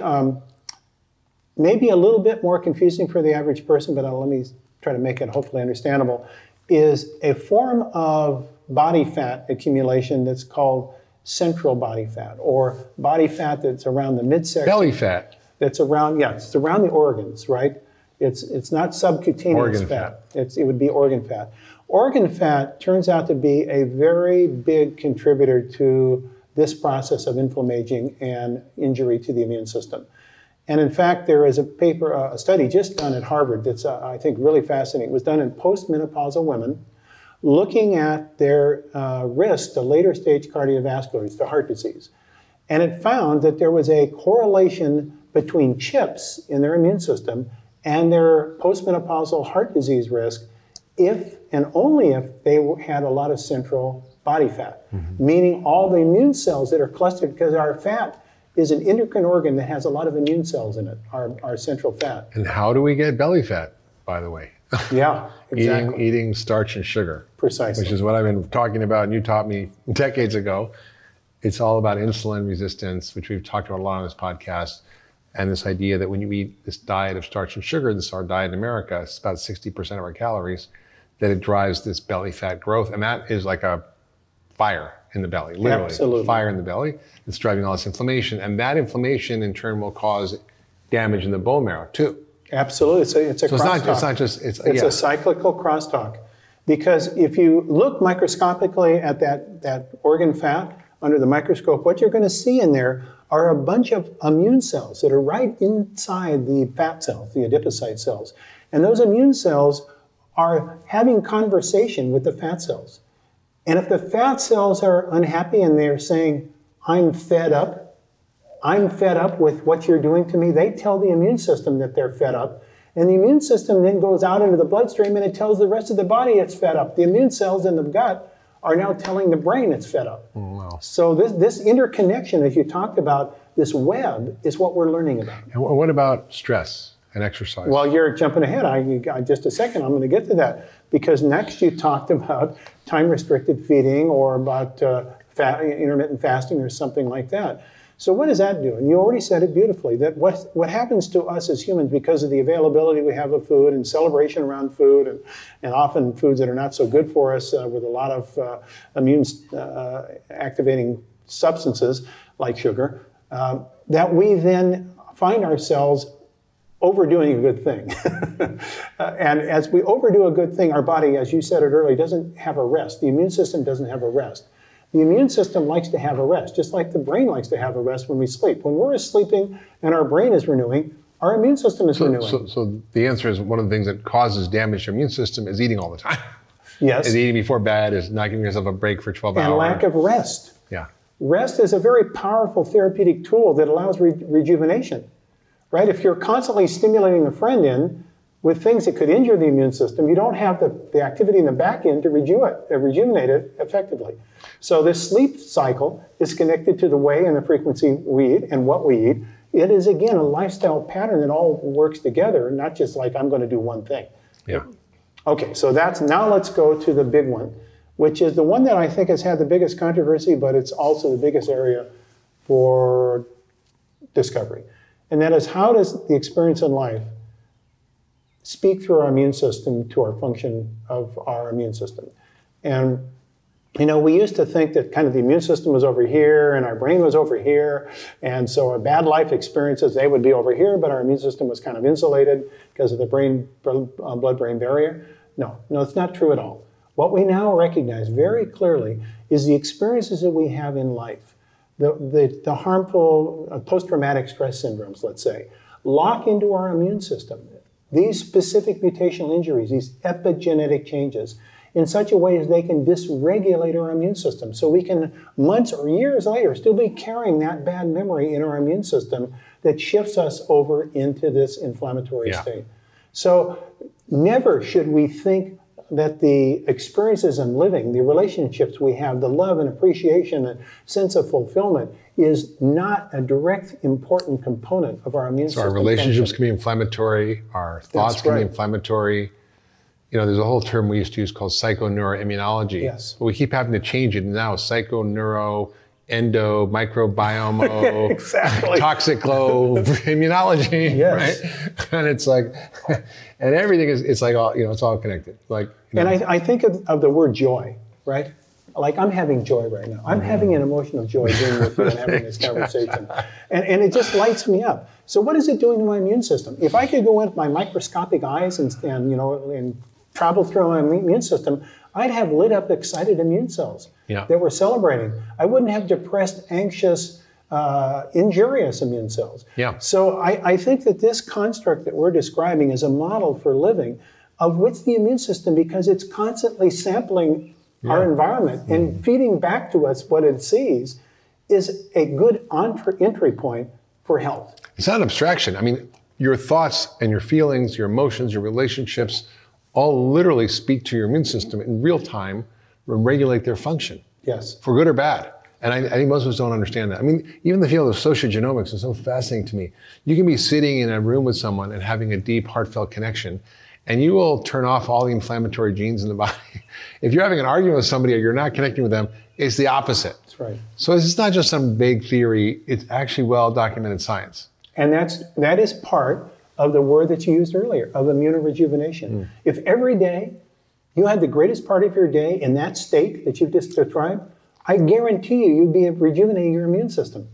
Speaker 2: may be a little bit more confusing for the average person, but let me try to make it hopefully understandable, is a form of body fat accumulation that's called central body fat, or body fat that's around the midsection.
Speaker 3: Belly fat.
Speaker 2: That's around, it's around the organs, right? It's not subcutaneous
Speaker 3: Organ
Speaker 2: fat. It would be organ fat. Organ fat turns out to be a very big contributor to this process of inflammation and injury to the immune system. And in fact, there is a study just done at Harvard that's, I think, really fascinating. It was done in postmenopausal women, looking at their risk to later stage cardiovascular disease, to heart disease. And it found that there was a correlation between CHIPs in their immune system and their postmenopausal heart disease risk if and only if they had a lot of central body fat, meaning all the immune cells that are clustered, because our fat is an endocrine organ that has a lot of immune cells in it, our central fat.
Speaker 3: And how do we get belly fat, by the way?
Speaker 2: Yeah, exactly.
Speaker 3: Eating starch and sugar.
Speaker 2: Precisely.
Speaker 3: Which is what I've been talking about, and you taught me decades ago. It's all about insulin resistance, which we've talked about a lot on this podcast, and this idea that when you eat this diet of starch and sugar, this is our diet in America, it's about 60% of our calories, that it drives this belly fat growth, and that is like a fire in the belly, literally.
Speaker 2: Absolutely.
Speaker 3: Fire in the belly. It's driving all this inflammation, and that inflammation in turn will cause damage in the bone marrow too.
Speaker 2: Absolutely, it's a
Speaker 3: so
Speaker 2: crosstalk.
Speaker 3: It's not just it's
Speaker 2: a cyclical crosstalk, because if you look microscopically at that organ fat under the microscope, what you're going to see in there are a bunch of immune cells that are right inside the fat cells, the adipocyte cells, and those immune cells are having conversation with the fat cells. And if the fat cells are unhappy and they're saying, I'm fed up with what you're doing to me, they tell the immune system that they're fed up. And the immune system then goes out into the bloodstream and it tells the rest of the body it's fed up. The immune cells in the gut are now telling the brain it's fed up. Oh, wow. So this interconnection, as you talked about, this web, is what we're learning about.
Speaker 3: And what about stress and exercise?
Speaker 2: Well, you're jumping ahead. Just a second, I'm going to get to that. Because next you talked about time-restricted feeding or about intermittent fasting or something like that. So what does that do? And you already said it beautifully, that what happens to us as humans because of the availability we have of food and celebration around food and often foods that are not so good for us with a lot of immune activating substances like sugar, that we then find ourselves overdoing a good thing. And as we overdo a good thing, our body, as you said it earlier, doesn't have a rest. The immune system doesn't have a rest. The immune system likes to have a rest, just like the brain likes to have a rest when we sleep. When we're sleeping and our brain is renewing, our immune system is renewing.
Speaker 3: So the answer is one of the things that causes damage to your immune system is eating all the time.
Speaker 2: Yes.
Speaker 3: Is eating before bed, is not giving yourself a break for 12 hours.
Speaker 2: And lack of rest.
Speaker 3: Yeah.
Speaker 2: Rest is a very powerful therapeutic tool that allows rejuvenation. Right? If you're constantly stimulating a friend in with things that could injure the immune system, you don't have the activity in the back end to rejuvenate it effectively. So this sleep cycle is connected to the way and the frequency we eat and what we eat. It is, again, a lifestyle pattern that all works together, not just like I'm going to do one thing.
Speaker 3: Yeah.
Speaker 2: Okay, so now let's go to the big one, which is the one that I think has had the biggest controversy, but it's also the biggest area for discovery. And that is, how does the experience in life speak through our immune system to our function of our immune system? And, we used to think that kind of the immune system was over here and our brain was over here. And so our bad life experiences, they would be over here, but our immune system was kind of insulated because of the blood-brain barrier. No, it's not true at all. What we now recognize very clearly is the experiences that we have in life, the harmful post-traumatic stress syndromes, let's say, lock into our immune system. These specific mutational injuries, these epigenetic changes, in such a way as they can dysregulate our immune system. So we can, months or years later, still be carrying that bad memory in our immune system that shifts us over into this inflammatory state. So never should we think that the experiences in living, the relationships we have, the love and appreciation and sense of fulfillment is not a direct important component of our immune system.
Speaker 3: So our relationships can be inflammatory, our thoughts can be inflammatory. There's a whole term we used to use called psychoneuroimmunology.
Speaker 2: Yes.
Speaker 3: But we keep having to change it now. Psychoneuro, endo, microbiome,
Speaker 2: exactly.
Speaker 3: Toxiclo,
Speaker 2: yes.
Speaker 3: Right? And it's like, and everything it's like all, it's all connected. Like,
Speaker 2: And I think of the word joy, right? Like, I'm having joy right now. I'm having an emotional joy being with you and having this conversation. And it just lights me up. So what is it doing to my immune system? If I could go in with my microscopic eyes and travel through my immune system, I'd have lit up excited immune cells that were celebrating. I wouldn't have depressed, anxious, injurious immune cells.
Speaker 3: Yeah.
Speaker 2: So I think that this construct that we're describing is a model for living of which the immune system, because it's constantly sampling our environment and feeding back to us what it sees, is a good entry point for health.
Speaker 3: It's not an abstraction. I mean, your thoughts and your feelings, your emotions, your relationships, all literally speak to your immune system in real time and regulate their function.
Speaker 2: Yes.
Speaker 3: For good or bad. And I think most of us don't understand that. I mean, even the field of sociogenomics is so fascinating to me. You can be sitting in a room with someone and having a deep, heartfelt connection, and you will turn off all the inflammatory genes in the body. If you're having an argument with somebody or you're not connecting with them, it's the opposite.
Speaker 2: That's right.
Speaker 3: So it's not just some big theory, it's actually well-documented science.
Speaker 2: And that is part of the word that you used earlier, of immunorejuvenation. If every day you had the greatest part of your day in that state that you've just described, I guarantee you'd be rejuvenating your immune system.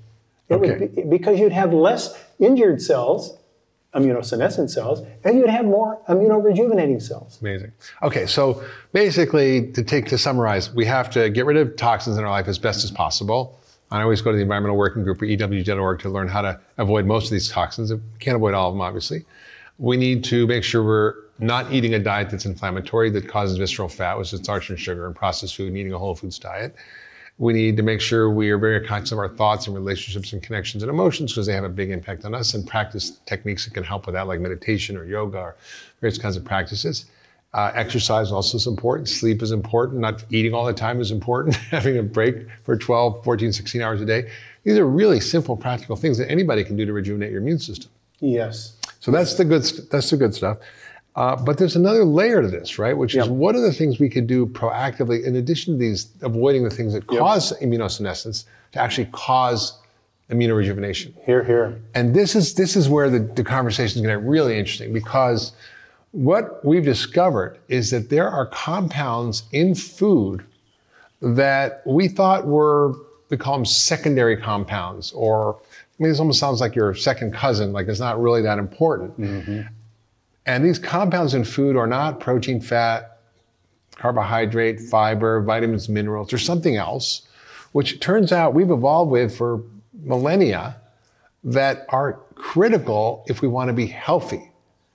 Speaker 2: Because you'd have less injured cells, immunosenescent cells, and you'd have more immunorejuvenating cells.
Speaker 3: Amazing. Okay, so basically, to summarize, we have to get rid of toxins in our life as best as possible. I always go to the Environmental Working Group or EWG.org to learn how to avoid most of these toxins. We can't avoid all of them, obviously. We need to make sure we're not eating a diet that's inflammatory, that causes visceral fat, which is starch and sugar and processed food, and eating a whole foods diet. We need to make sure we are very conscious of our thoughts and relationships and connections and emotions because they have a big impact on us, and practice techniques that can help with that, like meditation or yoga or various kinds of practices. Exercise also is important. Sleep is important. Not eating all the time is important. Having a break for 12, 14, 16 hours a day. These are really simple, practical things that anybody can do to rejuvenate your immune system.
Speaker 2: Yes.
Speaker 3: So that's the good stuff. But there's another layer to this, right? Which is what are the things we could do proactively in addition to these, avoiding the things that cause immunosenescence to actually cause immunorejuvenation.
Speaker 2: Here, here.
Speaker 3: And this is where the conversation is going to get really interesting, because what we've discovered is that there are compounds in food that we thought we call them secondary compounds, or, I mean, this almost sounds like your second cousin, like it's not really that important. Mm-hmm. And these compounds in food are not protein, fat, carbohydrate, fiber, vitamins, minerals, or something else, which turns out we've evolved with for millennia that are critical if we want to be healthy.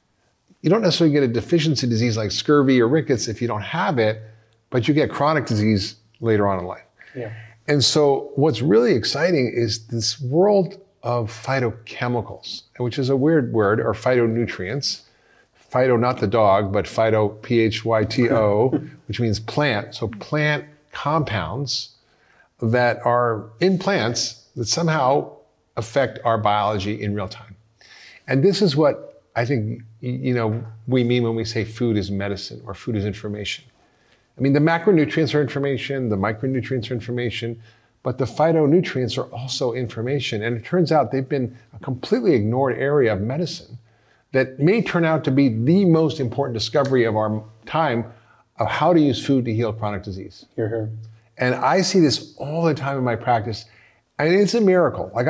Speaker 3: You don't necessarily get a deficiency disease like scurvy or rickets if you don't have it, but you get chronic disease later on in life. Yeah. And so what's really exciting is this world of phytochemicals, which is a weird word, or phytonutrients. Phyto, not the dog, but phyto, P-H-Y-T-O, which means plant. So plant compounds that are in plants that somehow affect our biology in real time. And this is what I think, we mean when we say food is medicine or food is information. I mean, the macronutrients are information, the micronutrients are information, but the phytonutrients are also information. And it turns out they've been a completely ignored area of medicine that may turn out to be the most important discovery of our time of how to use food to heal chronic disease.
Speaker 2: Hear, hear.
Speaker 3: And I see this all the time in my practice, and it's a miracle. Like,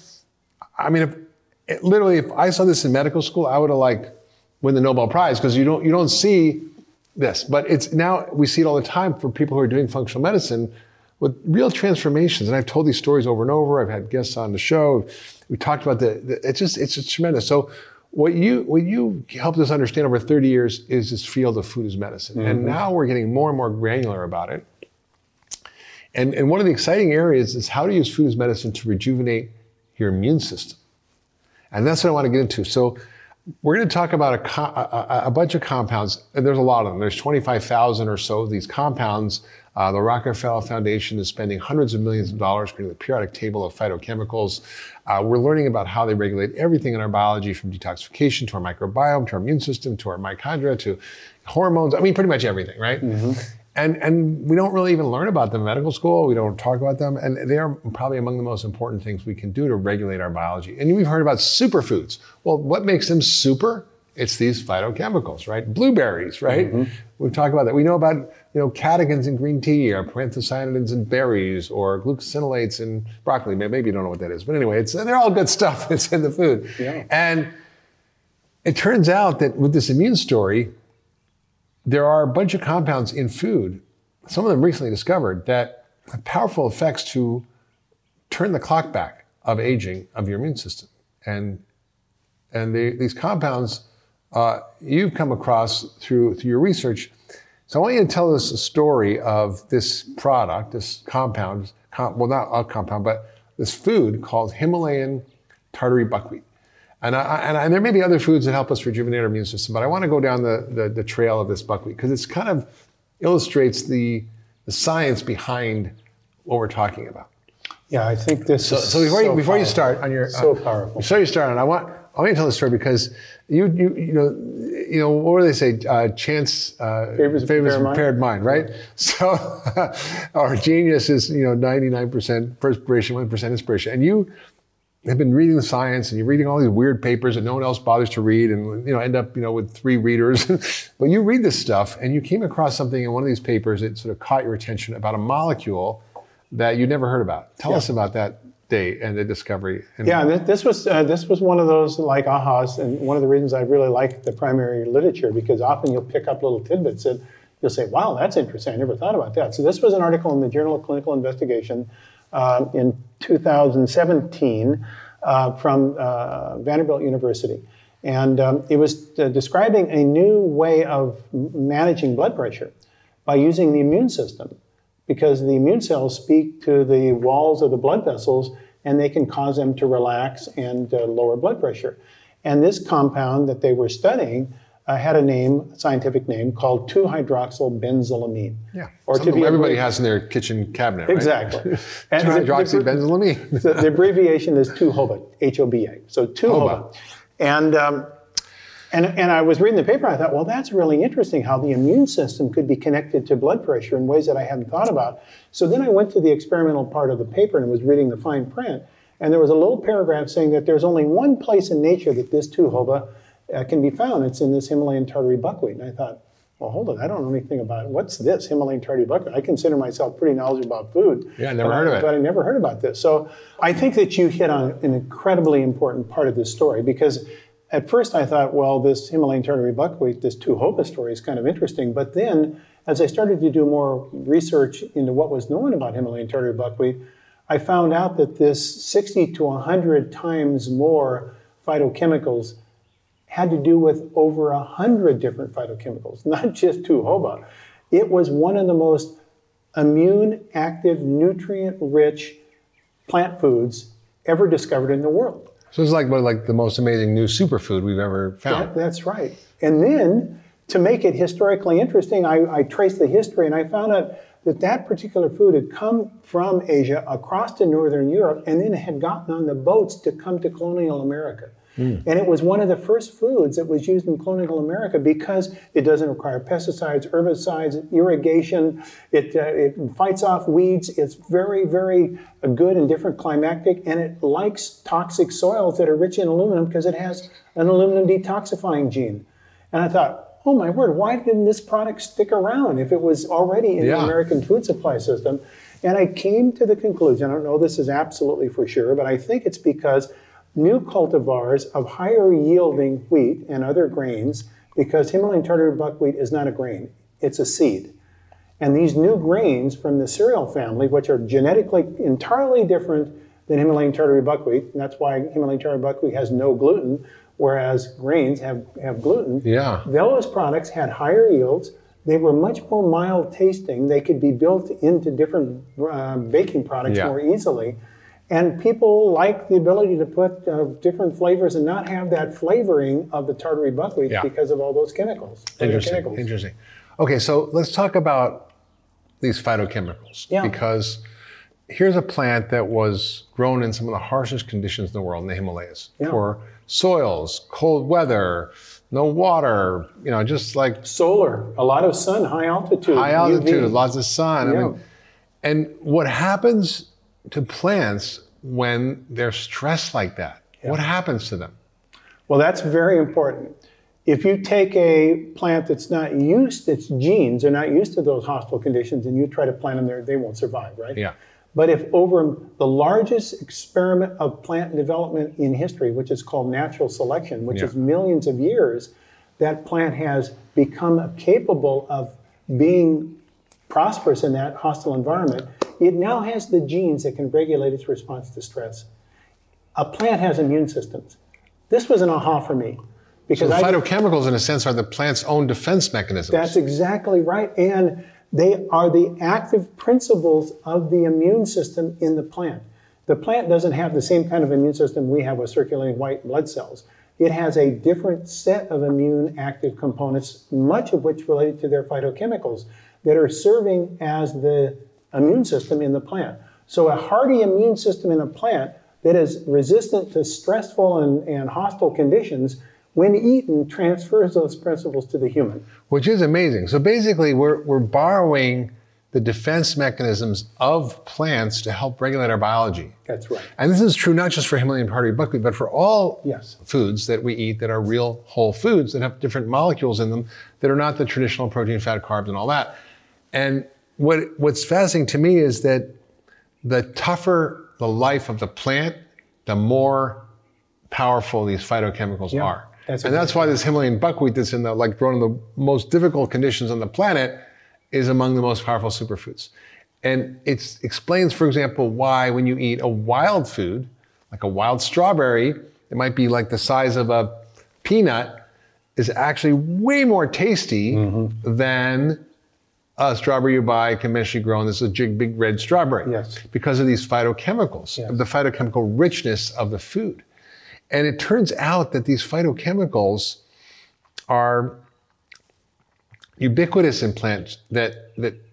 Speaker 3: if I saw this in medical school, I would have won the Nobel Prize, because you don't see this. But it's now we see it all the time for people who are doing functional medicine with real transformations. And I've told these stories over and over. I've had guests on the show. We talked about it's just tremendous. So what you helped us understand over 30 years is this field of food as medicine. Mm-hmm. And now we're getting more and more granular about it. And one of the exciting areas is how to use food as medicine to rejuvenate your immune system. And that's what I want to get into. So we're going to talk about a bunch of compounds, and there's a lot of them. There's 25,000 or so of these compounds. The Rockefeller Foundation is spending hundreds of millions of dollars creating the periodic table of phytochemicals. We're learning about how they regulate everything in our biology, from detoxification to our microbiome, to our immune system, to our mitochondria, to hormones. I mean, pretty much everything, right? Mm-hmm. And we don't really even learn about them in medical school. We don't talk about them. And they are probably among the most important things we can do to regulate our biology. And we've heard about superfoods. Well, what makes them super? It's these phytochemicals, right? Blueberries, right? Mm-hmm. We've talked about that. We know about, catechins in green tea, or parenthocyanidins in berries, or glucosinolates in broccoli. Maybe you don't know what that is. But anyway, they're all good stuff that's in the food. Yeah. And it turns out that with this immune story, there are a bunch of compounds in food, some of them recently discovered, that have powerful effects to turn the clock back of aging of your immune system. And these compounds you've come across through your research. So I want you to tell us a story of this product, this compound, not a compound, but this food called Himalayan tartary buckwheat. And there may be other foods that help us rejuvenate our immune system, but I want to go down the trail of this buckwheat, because it's kind of illustrates the science behind what we're talking about.
Speaker 2: Yeah, I think this is
Speaker 3: so before you start on your
Speaker 2: so powerful.
Speaker 3: Before you start on, I want you to tell the story, because you what do they say? Chance favors prepared mind, right? So our genius is, 99% perspiration, 1% inspiration. And you have been reading the science and you're reading all these weird papers that no one else bothers to read and, end up, with 3 readers. But you read this stuff and you came across something in one of these papers that sort of caught your attention about a molecule that you'd never heard about. Tell us about that day and the discovery.
Speaker 2: This was one of those like ahas, and one of the reasons I really like the primary literature, because often you'll pick up little tidbits and you'll say, wow, that's interesting, I never thought about that. So this was an article in the Journal of Clinical Investigation in 2017 from Vanderbilt University. And it was describing a new way of managing blood pressure by using the immune system, because the immune cells speak to the walls of the blood vessels and they can cause them to relax and lower blood pressure. And this compound that they were studying had a scientific name called 2-hydroxylbenzylamine.
Speaker 3: Yeah, or everybody has in their kitchen cabinet, right?
Speaker 2: Exactly.
Speaker 3: 2-hydroxybenzylamine.
Speaker 2: The abbreviation is 2-HOBA, H-O-B-A. So 2-HOBA. And I was reading the paper, and I thought, well, that's really interesting how the immune system could be connected to blood pressure in ways that I hadn't thought about. So then I went to the experimental part of the paper and was reading the fine print, and there was a little paragraph saying that there's only one place in nature that this 2-HOBA can be found. It's in this Himalayan tartary buckwheat. And I thought, well, hold on, I don't know anything about it. What's this, Himalayan tartary buckwheat? I consider myself pretty knowledgeable about food.
Speaker 3: Yeah, I never heard of it.
Speaker 2: But I never heard about this. So I think that you hit on an incredibly important part of this story, because at first I thought, well, this Himalayan tartary buckwheat, this 2-HOBA story is kind of interesting. But then as I started to do more research into what was known about Himalayan tartary buckwheat, I found out that this 60 to 100 times more phytochemicals had to do with over 100 different phytochemicals, not just 2-HOBA. It was one of the most immune, active, nutrient-rich plant foods ever discovered in the world.
Speaker 3: So it's like the most amazing new superfood we've ever found.
Speaker 2: That's right. And then, to make it historically interesting, I traced the history and I found out that particular food had come from Asia across to Northern Europe and then had gotten on the boats to come to colonial America. And it was one of the first foods that was used in colonial America because it doesn't require pesticides, herbicides, irrigation. It fights off weeds. It's very, very good in different climatic, and it likes toxic soils that are rich in aluminum because it has an aluminum detoxifying gene. And I thought, oh my word, why didn't this product stick around if it was already in the American food supply system? And I came to the conclusion, I don't know this is absolutely for sure, but I think it's because new cultivars of higher yielding wheat and other grains, because Himalayan tartary buckwheat is not a grain, it's a seed. And these new grains from the cereal family, which are genetically entirely different than Himalayan tartary buckwheat, and that's why Himalayan tartary buckwheat has no gluten, whereas grains have gluten.
Speaker 3: Yeah.
Speaker 2: Those products had higher yields. They were much more mild tasting. They could be built into different baking products more easily. And people like the ability to put different flavors and not have that flavoring of the tartary buckwheat because of all those chemicals.
Speaker 3: Interesting. Okay, so let's talk about these phytochemicals.
Speaker 2: Yeah.
Speaker 3: Because here's a plant that was grown in some of the harshest conditions in the world, in the Himalayas, for soils, cold weather, no water, just like
Speaker 2: solar, a lot of sun, high altitude.
Speaker 3: High altitude,
Speaker 2: UV.
Speaker 3: lots of sun.
Speaker 2: Yeah.
Speaker 3: I mean, and what happens to plants when they're stressed like that? Yeah. What happens to them?
Speaker 2: Well, that's very important. If you take a plant that's not used, its genes are not used to those hostile conditions, and you try to plant them there, they won't survive, right?
Speaker 3: Yeah.
Speaker 2: But if over the largest experiment of plant development in history, which is called natural selection, which is millions of years, that plant has become capable of being prosperous in that hostile environment, it now has the genes that can regulate its response to stress. A plant has immune systems. This was an aha for me.
Speaker 3: Because so the phytochemicals, in a sense, are the plant's own defense mechanisms.
Speaker 2: That's exactly right. And they are the active principles of the immune system in the plant. The plant doesn't have the same kind of immune system we have with circulating white blood cells. It has a different set of immune active components, much of which related to their phytochemicals, that are serving as the immune system in the plant. So a hardy immune system in a plant that is resistant to stressful and hostile conditions when eaten, transfers those principles to the human.
Speaker 3: Which is amazing. So basically, we're borrowing the defense mechanisms of plants to help regulate our biology.
Speaker 2: That's right.
Speaker 3: And this is true not just for Himalayan powdery buckwheat, but for all
Speaker 2: Yes.
Speaker 3: foods that we eat that are real whole foods that have different molecules in them that are not the traditional protein, fat, carbs, and all that. And what's fascinating to me is that the tougher the life of the plant, the more powerful these phytochemicals are. That's why this Himalayan buckwheat that's grown in the most difficult conditions on the planet is among the most powerful superfoods. And it explains, for example, why when you eat a wild food, like a wild strawberry, it might be like the size of a peanut, is actually way more tasty than a strawberry you buy conventionally grown. This is a big red strawberry.
Speaker 2: Yes.
Speaker 3: Because of these phytochemicals, the phytochemical richness of the food. And it turns out that these phytochemicals are ubiquitous in plants that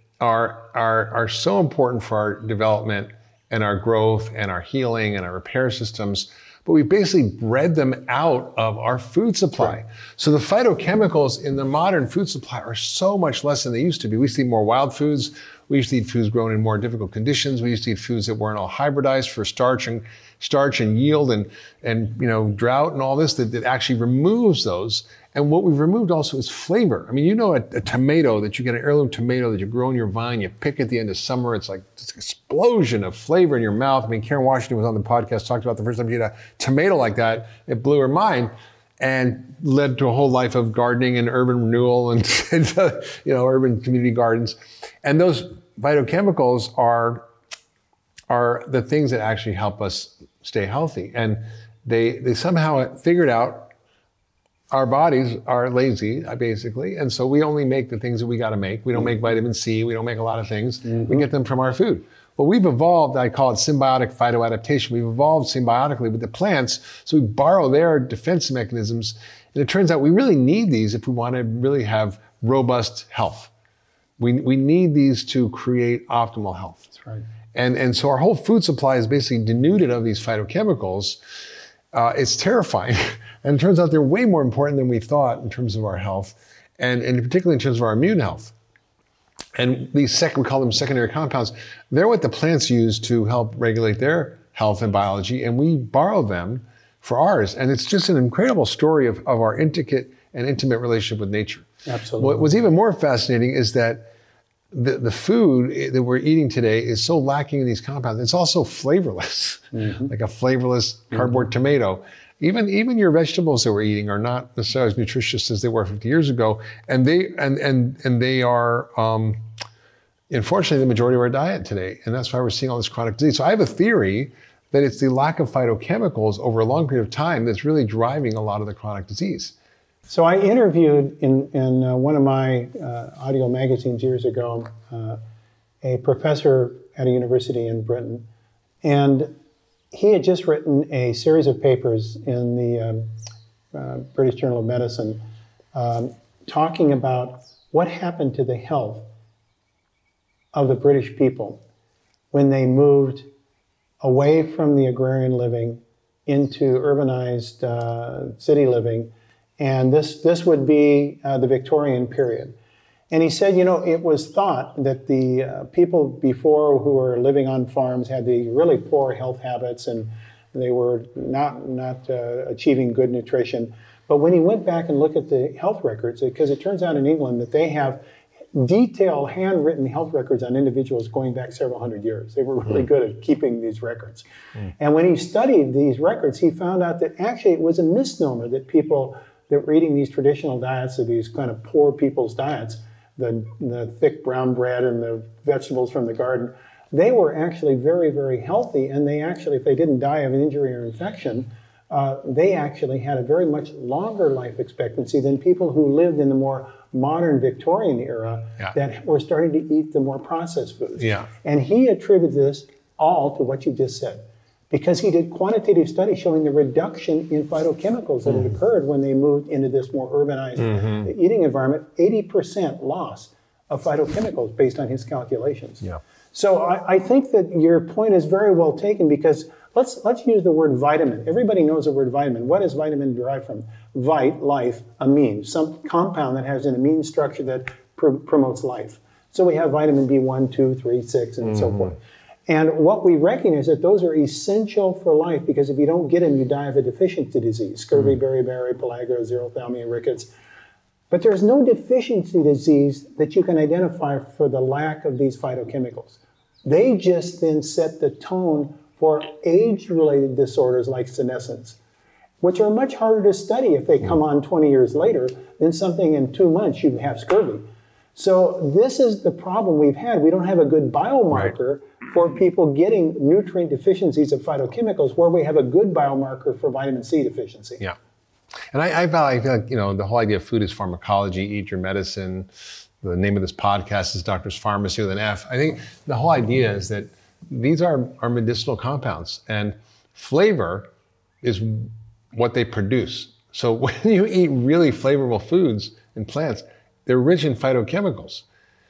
Speaker 3: are so important for our development and our growth and our healing and our repair systems, but we basically bred them out of our food supply. Right. So the phytochemicals in the modern food supply are so much less than they used to be. We used to eat more wild foods. We used to eat foods grown in more difficult conditions. We used to eat foods that weren't all hybridized for starch and yield and drought and all this that actually removes those. And what we've removed also is flavor. I mean, a tomato that you get, an heirloom tomato that you grow in your vine, you pick at the end of summer, it's like this explosion of flavor in your mouth. I mean, Karen Washington was on the podcast, talked about the first time she had a tomato like that. It blew her mind and led to a whole life of gardening and urban renewal and urban community gardens. And those phytochemicals are the things that actually help us stay healthy. And they somehow figured out our bodies are lazy, basically, and so we only make the things that we got to make. We don't make vitamin C. We don't make a lot of things. We get them from our food. Well, we've evolved, I call it symbiotic phytoadaptation. We've evolved symbiotically with the plants, so we borrow their defense mechanisms, and it turns out we really need these if we want to really have robust health. We need these to create optimal health.
Speaker 2: That's right.
Speaker 3: And so our whole food supply is basically denuded of these phytochemicals. It's terrifying. And it turns out they're way more important than we thought in terms of our health, and particularly in terms of our immune health. And we call them secondary compounds. They're what the plants use to help regulate their health and biology, and we borrow them for ours. And it's just an incredible story of our intimate relationship with nature.
Speaker 2: Absolutely.
Speaker 3: What was even more fascinating is that the food that we're eating today is so lacking in these compounds. It's also flavorless, like a flavorless cardboard tomato. Even your vegetables that we're eating are not necessarily as nutritious as they were 50 years ago, and they are unfortunately the majority of our diet today, and that's why we're seeing all this chronic disease. So I have a theory that it's the lack of phytochemicals over a long period of time that's really driving a lot of the chronic disease.
Speaker 2: So I interviewed in one of my audio magazines years ago a professor at a university in Britain, and he had just written a series of papers in the British Journal of Medicine talking about what happened to the health of the British people when they moved away from the agrarian living into urbanized city living. And this would be the Victorian period. And he said, it was thought that the people before who were living on farms had the really poor health habits and they were not achieving good nutrition. But when he went back and looked at the health records, because it turns out in England that they have detailed handwritten health records on individuals going back several hundred years. They were really good at keeping these records. And when he studied these records, he found out that actually it was a misnomer that people that were eating these traditional diets, or these kind of poor people's diets, the thick brown bread and the vegetables from the garden, they were actually very, very healthy, and they actually, if they didn't die of an injury or infection, they actually had a very much longer life expectancy than people who lived in the more modern Victorian era that were starting to eat the more processed foods. And he attributed this all to what you just said, because he did quantitative studies showing the reduction in phytochemicals that had occurred when they moved into this more urbanized eating environment, 80% loss of phytochemicals based on his calculations. So I think that your point is very well taken, because let's use the word vitamin. Everybody knows the word vitamin. What is vitamin derived from? Vite, life, amine, some compound that has an amine structure that promotes life. So we have vitamin B1, 2, 3, 6, and so forth. And what we recognize that those are essential for life, because if you don't get them, you die of a deficiency disease. Scurvy, beriberi, pellagra, xerophthalmia, rickets. But there's no deficiency disease that you can identify for the lack of these phytochemicals. They just then set the tone for age-related disorders like senescence, which are much harder to study if they come on 20 years later than something in 2 months you have scurvy. So this is the problem we've had. We don't have a good biomarker for people getting nutrient deficiencies of phytochemicals, where we have a good biomarker for vitamin C deficiency.
Speaker 3: Yeah. And I feel like, the whole idea of food is pharmacology, eat your medicine. The name of this podcast is Doctor's Pharmacy with an F. I think the whole idea is that these are medicinal compounds, and flavor is what they produce. So when you eat really flavorful foods and plants, they're rich in phytochemicals.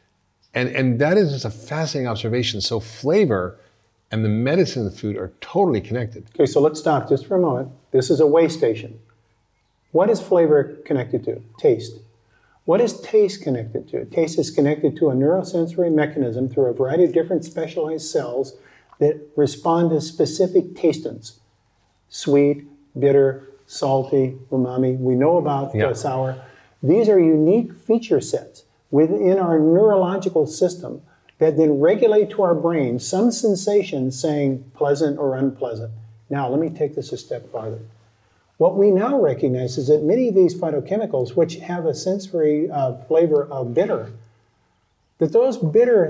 Speaker 3: And that is just a fascinating observation. So flavor and the medicine of the food are totally connected.
Speaker 2: Okay, so let's stop just for a moment. This is a weigh station. What is flavor connected to? Taste. What is taste connected to? Taste is connected to a neurosensory mechanism through a variety of different specialized cells that respond to specific tastings. Sweet, bitter, salty, umami. We know about sour. These are unique feature sets within our neurological system that then regulate to our brain some sensation saying pleasant or unpleasant. Now, let me take this a step farther. What we now recognize is that many of these phytochemicals, which have a sensory flavor of bitter, that those bitter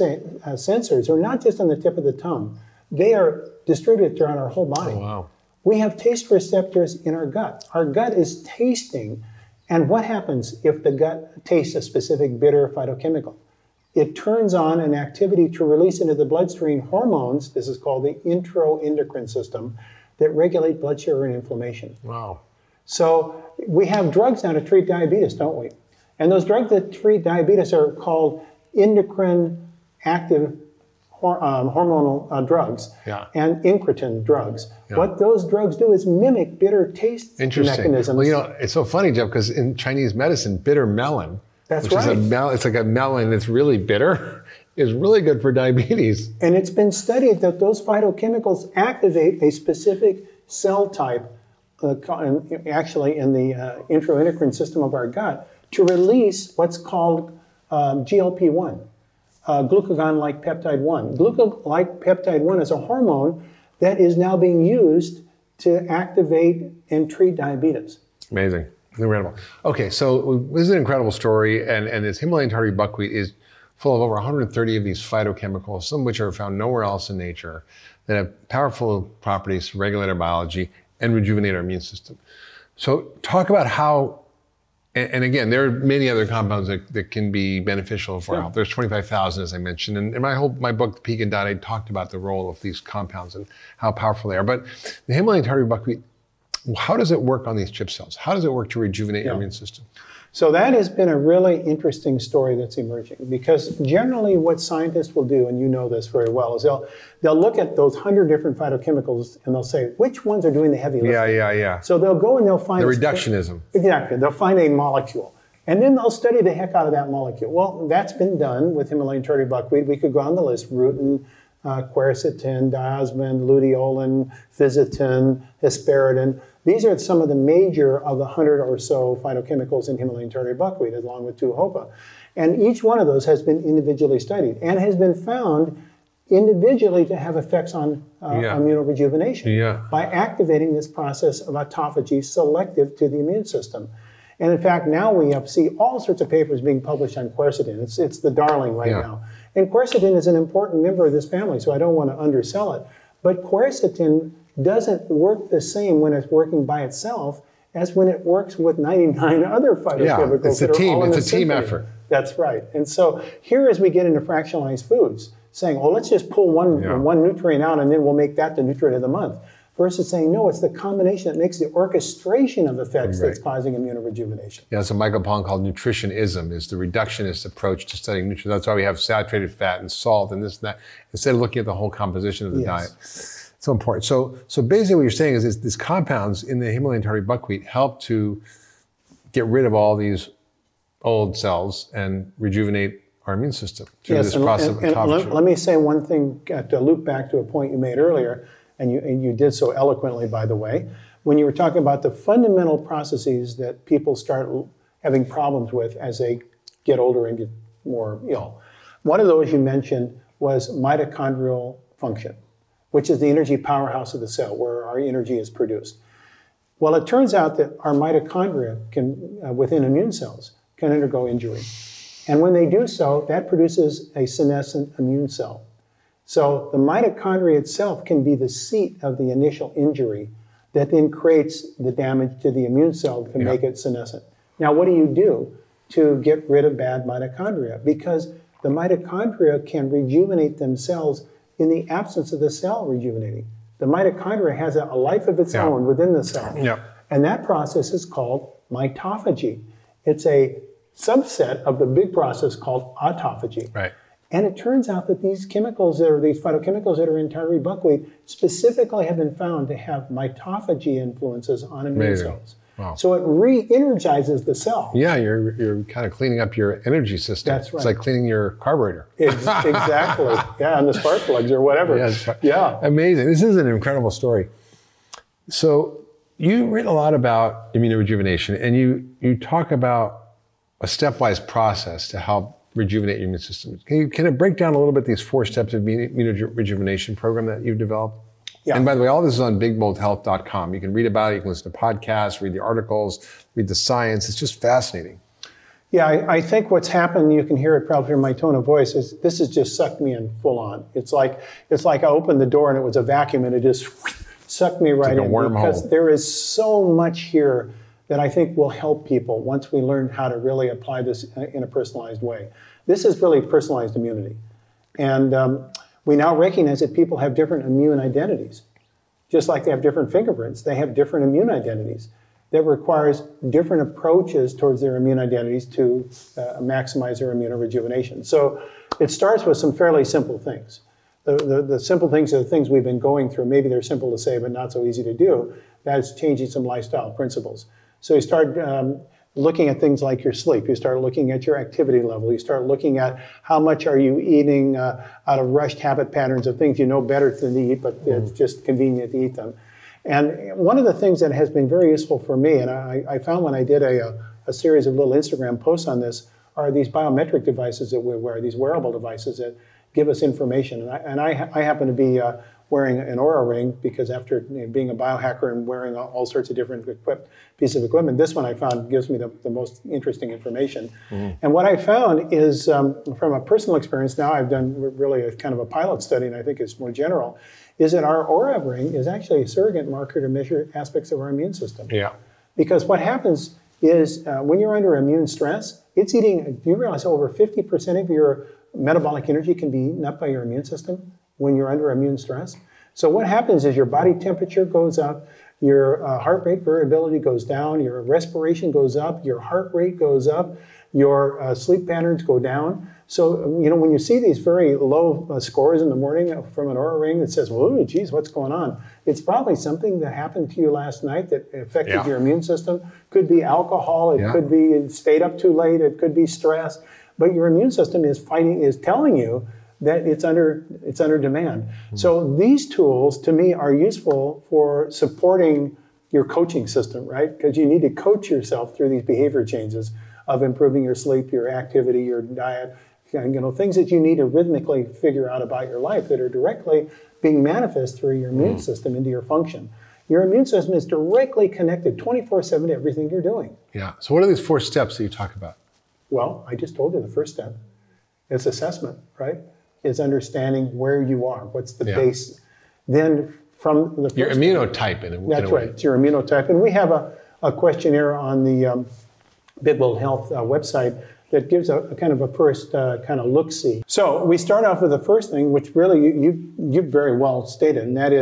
Speaker 2: sensors are not just on the tip of the tongue. They are distributed throughout our whole body.
Speaker 3: Oh, wow.
Speaker 2: We have taste receptors in our gut. Our gut is tasting. And what happens if the gut tastes a specific bitter phytochemical? It turns on an activity to release into the bloodstream hormones, this is called the enteroendocrine system, that regulate blood sugar and inflammation.
Speaker 3: Wow.
Speaker 2: So we have drugs now to treat diabetes, don't we? And those drugs that treat diabetes are called endocrine active hormonal drugs and incretin drugs. What those drugs do is mimic bitter taste mechanisms.
Speaker 3: Well, it's so funny, Jeff, because in Chinese medicine, bitter melon,
Speaker 2: it's like
Speaker 3: a melon that's really bitter, is really good for diabetes.
Speaker 2: And it's been studied that those phytochemicals activate a specific cell type, actually in the enteroendocrine system of our gut, to release what's called GLP-1. Glucagon-like peptide 1. Glucagon-like peptide 1 is a hormone that is now being used to activate and treat diabetes.
Speaker 3: Amazing. Incredible. Okay, so this is an incredible story, and this Himalayan tartary buckwheat is full of over 130 of these phytochemicals, some of which are found nowhere else in nature, that have powerful properties to regulate our biology and rejuvenate our immune system. So talk about how, and again, there are many other compounds that can be beneficial for our health. There's 25,000, as I mentioned. And in my book, Peak and Diet, I talked about the role of these compounds and how powerful they are. But the Himalayan tartary buckwheat, how does it work on these chip cells? How does it work to rejuvenate your immune system?
Speaker 2: So that has been a really interesting story that's emerging, because generally what scientists will do, and you know this very well, is they'll look at those 100 different phytochemicals and they'll say, which ones are doing the heavy lifting?
Speaker 3: Yeah.
Speaker 2: So they'll go and they'll find...
Speaker 3: The reductionism.
Speaker 2: Exactly. They'll find a molecule. And then they'll study the heck out of that molecule. Well, that's been done with Himalayan tartary buckwheat. We could go on the list: rutin, quercetin, diosmin, luteolin, fisetin, hesperidin. These are some of the major of the 100 or so phytochemicals in Himalayan tartary buckwheat, along with 2-HOPA. And each one of those has been individually studied and has been found individually to have effects on immunorejuvenation by activating this process of autophagy selective to the immune system. And in fact, now we see all sorts of papers being published on quercetin. It's the darling right now. And quercetin is an important member of this family, so I don't want to undersell it. But quercetin doesn't work the same when it's working by itself as when it works with 99 other phytochemicals.
Speaker 3: It's a team effort.
Speaker 2: That's right. And so here, as we get into fractionalized foods, saying, well, let's just pull one nutrient out and then we'll make that the nutrient of the month. versus saying, no, it's the combination that makes the orchestration of effects that's causing immunorejuvenation.
Speaker 3: Yeah, so Michael Pollan called nutritionism is the reductionist approach to studying nutrition. That's why we have saturated fat and salt and this and that, instead of looking at the whole composition of the diet. So important. So basically what you're saying is these compounds in the Himalayan tarry buckwheat help to get rid of all these old cells and rejuvenate our immune system through this process of autophagy.
Speaker 2: Let me say one thing to loop back to a point you made earlier, and you did so eloquently, by the way, when you were talking about the fundamental processes that people start having problems with as they get older and get more ill. One of those you mentioned was mitochondrial function, which is the energy powerhouse of the cell, where our energy is produced. Well, it turns out that our mitochondria can, within immune cells, can undergo injury. And when they do so, that produces a senescent immune cell. So the mitochondria itself can be the seat of the initial injury that then creates the damage to the immune cell to make it senescent. Now, what do you do to get rid of bad mitochondria? Because the mitochondria can rejuvenate themselves in the absence of the cell rejuvenating. The mitochondria has a life of its own within the cell. And that process is called mitophagy. It's a subset of the big process called autophagy. And it turns out that these chemicals these phytochemicals that are in tarry buckwheat specifically have been found to have mitophagy influences on immune cells. So it re-energizes the cell.
Speaker 3: Yeah, you're kind of cleaning up your energy system.
Speaker 2: That's right.
Speaker 3: It's like cleaning your carburetor.
Speaker 2: Exactly. Yeah, and the spark plugs or whatever. Yeah.
Speaker 3: Amazing. This is an incredible story. So you've written a lot about immunorejuvenation, and you talk about a stepwise process to help rejuvenate your immune system. Can it break down a little bit these 4 steps of immunorejuvenation program that you've developed? And by the way, all this is on bigboldhealth.com. You can read about it, you can listen to podcasts, read the articles, read the science. It's just fascinating.
Speaker 2: Yeah, I think what's happened, you can hear it probably in my tone of voice, is this has just sucked me in full on. It's like I opened the door and it was a vacuum and it just sucked me right in. Because there is so much here that I think will help people once we learn how to really apply this in a personalized way. This is really personalized immunity. And we now recognize that people have different immune identities. Just like they have different fingerprints, they have different immune identities. That requires different approaches towards their immune identities to maximize their immunorejuvenation. So it starts with some fairly simple things. The simple things are the things we've been going through. Maybe they're simple to say, but not so easy to do. That's changing some lifestyle principles. So you start looking at things like your sleep. You start looking at your activity level. You start looking at how much are you eating out of rushed habit patterns of things you know better than to eat, but it's just convenient to eat them. And one of the things that has been very useful for me, and I found when I did a series of little Instagram posts on this, are these biometric devices that we wear, these wearable devices that give us information. And I happen to be wearing an Oura ring because after being a biohacker and wearing all sorts of different pieces of equipment, this one I found gives me the most interesting information. And what I found is, from a personal experience now, I've done really a kind of a pilot study, and I think it's more general, is that our Oura ring is actually a surrogate marker to measure aspects of our immune system. Because what happens is when you're under immune stress, it's eating, do you realize over 50% of your metabolic energy can be eaten up by your immune system when you're under immune stress? So what happens is your body temperature goes up, your heart rate variability goes down, your respiration goes up, your heart rate goes up, your sleep patterns go down. So, you know, when you see these very low scores in the morning from an Oura ring that says, well, geez, what's going on? It's probably something that happened to you last night that affected your immune system. Could be alcohol, it could be it stayed up too late, it could be stress. But your immune system is telling you that it's under demand. So these tools, to me, are useful for supporting your coaching system, right? Because you need to coach yourself through these behavior changes of improving your sleep, your activity, your diet, things that you need to rhythmically figure out about your life that are directly being manifest through your immune system into your function. Your immune system is directly connected 24/7 to everything you're doing.
Speaker 3: So what are these 4 steps that you talk about?
Speaker 2: Well, I just told you the first step. It's assessment, right? It's understanding where you are. What's the base? Then from the
Speaker 3: your immunotype in a way.
Speaker 2: That's right. It's your immunotype. And we have a questionnaire on the Big Bold Health website that gives a kind of a first kind of look-see. So we start off with the first thing, which really you very well stated, and that is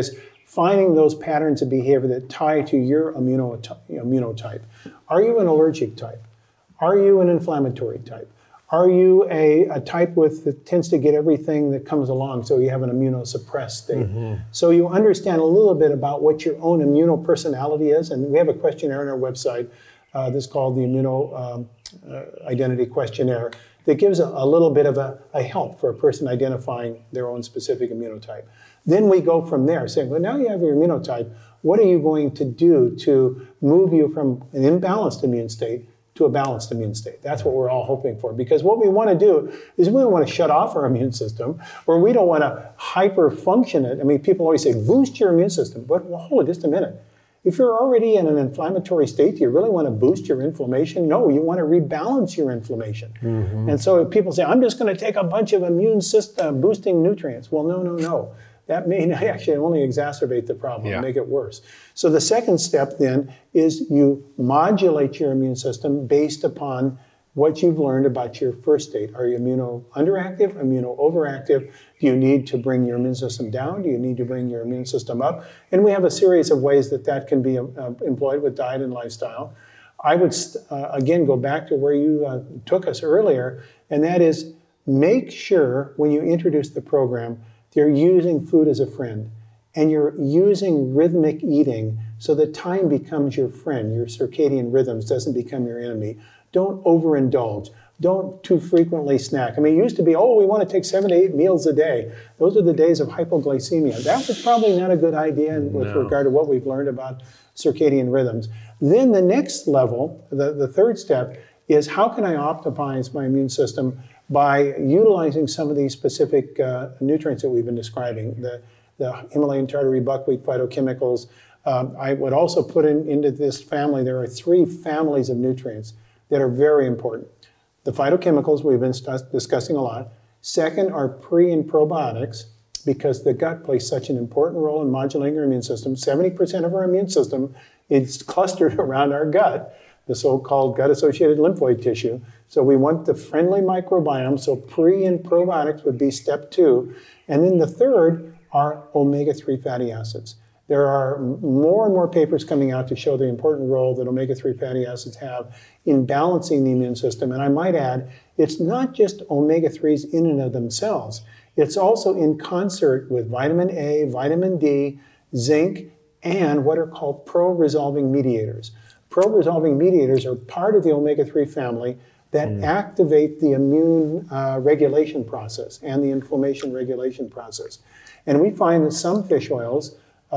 Speaker 2: finding those patterns of behavior that tie to your immunotype. Are you an allergic type? Are you an inflammatory type? Are you a type that tends to get everything that comes along, so you have an immunosuppressed state? So you understand a little bit about what your own immunopersonality is, and we have a questionnaire on our website that's called the Immuno Identity Questionnaire that gives a little bit of a help for a person identifying their own specific immunotype. Then we go from there, saying, well, now you have your immunotype, what are you going to do to move you from an imbalanced immune state to a balanced immune state? That's what we're all hoping for. Because what we want to do is we don't want to shut off our immune system, or we don't want to hyper-function it. I mean, people always say, boost your immune system. But well, hold it just a minute. If you're already in an inflammatory state, do you really want to boost your inflammation? No, you want to rebalance your inflammation. And so if people say, I'm just going to take a bunch of immune system boosting nutrients. Well, no. That may actually only exacerbate the problem and make it worse. So the second step then is you modulate your immune system based upon what you've learned about your first state. Are you immuno-underactive, immuno-overactive? Do you need to bring your immune system down? Do you need to bring your immune system up? And we have a series of ways that can be employed with diet and lifestyle. I would, again, go back to where you took us earlier, and that is make sure when you introduce the program, you're using food as a friend, and you're using rhythmic eating so that time becomes your friend. Your circadian rhythms doesn't become your enemy. Don't overindulge. Don't too frequently snack. I mean, it used to be, we want to take 7 to 8 meals a day. Those are the days of hypoglycemia. That was probably not a good idea with regard to what we've learned about circadian rhythms. Then the next level, the third step, is how can I optimize my immune system by utilizing some of these specific nutrients that we've been describing, the Himalayan tartary buckwheat phytochemicals. I would also put into this family, there are 3 families of nutrients that are very important. The phytochemicals we've been discussing a lot. Second are pre and probiotics, because the gut plays such an important role in modulating our immune system. 70% of our immune system is clustered around our gut, the so-called gut-associated lymphoid tissue. So we want the friendly microbiome, so pre and probiotics would be step 2. And then the third are omega-3 fatty acids. There are more and more papers coming out to show the important role that omega-3 fatty acids have in balancing the immune system. And I might add, it's not just omega-3s in and of themselves. It's also in concert with vitamin A, vitamin D, zinc, and what are called pro-resolving mediators. Pro-resolving mediators are part of the omega-3 family that activate the immune regulation process and the inflammation regulation process. And we find that some fish oils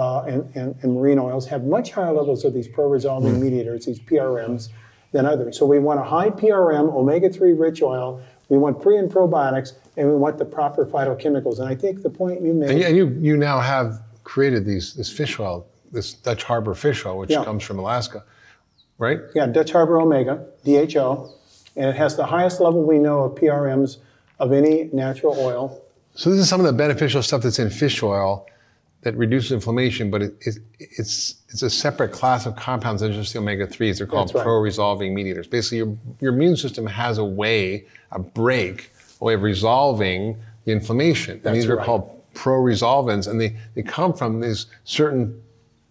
Speaker 2: and marine oils have much higher levels of these pro-resolving mediators, these PRMs, than others. So we want a high PRM, omega-3 rich oil, we want pre and probiotics, and we want the proper phytochemicals. And I think the point you made...
Speaker 3: And you now have created this fish oil, this Dutch Harbor fish oil, which comes from Alaska, right?
Speaker 2: Yeah, Dutch Harbor Omega, DHO, and it has the highest level we know of PRMs of any natural oil.
Speaker 3: So this is some of the beneficial stuff that's in fish oil that reduces inflammation, but it's a separate class of compounds than just the omega-3s. They're called pro-resolving mediators. Basically, your immune system has a way of resolving the inflammation. And these are called pro-resolvins, and they come from these certain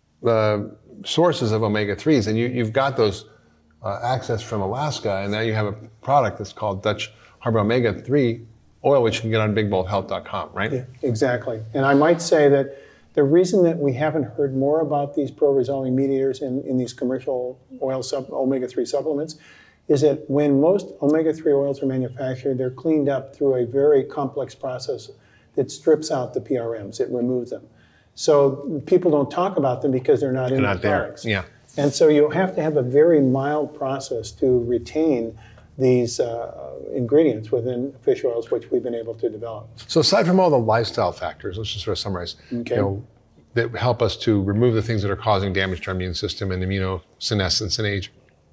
Speaker 3: sources of omega-3s. And you've got those access from Alaska, and now you have a product that's called Dutch Harbor Omega-3 oil, which you can get on bigboldhealth.com, right?
Speaker 2: Yeah, exactly. And I might say that the reason that we haven't heard more about these pro-resolving mediators in these commercial oil omega-3 supplements is that when most omega-3 oils are manufactured, they're cleaned up through a very complex process that strips out the PRMs, it removes them. So people don't talk about them because they're not in the products.
Speaker 3: Yeah.
Speaker 2: And so you have to have a very mild process to retain these ingredients within fish oils, which we've been able to develop.
Speaker 3: So aside from all the lifestyle factors, let's just sort of summarize, that help us to remove the things that are causing damage to our immune system and immunosenescence and age.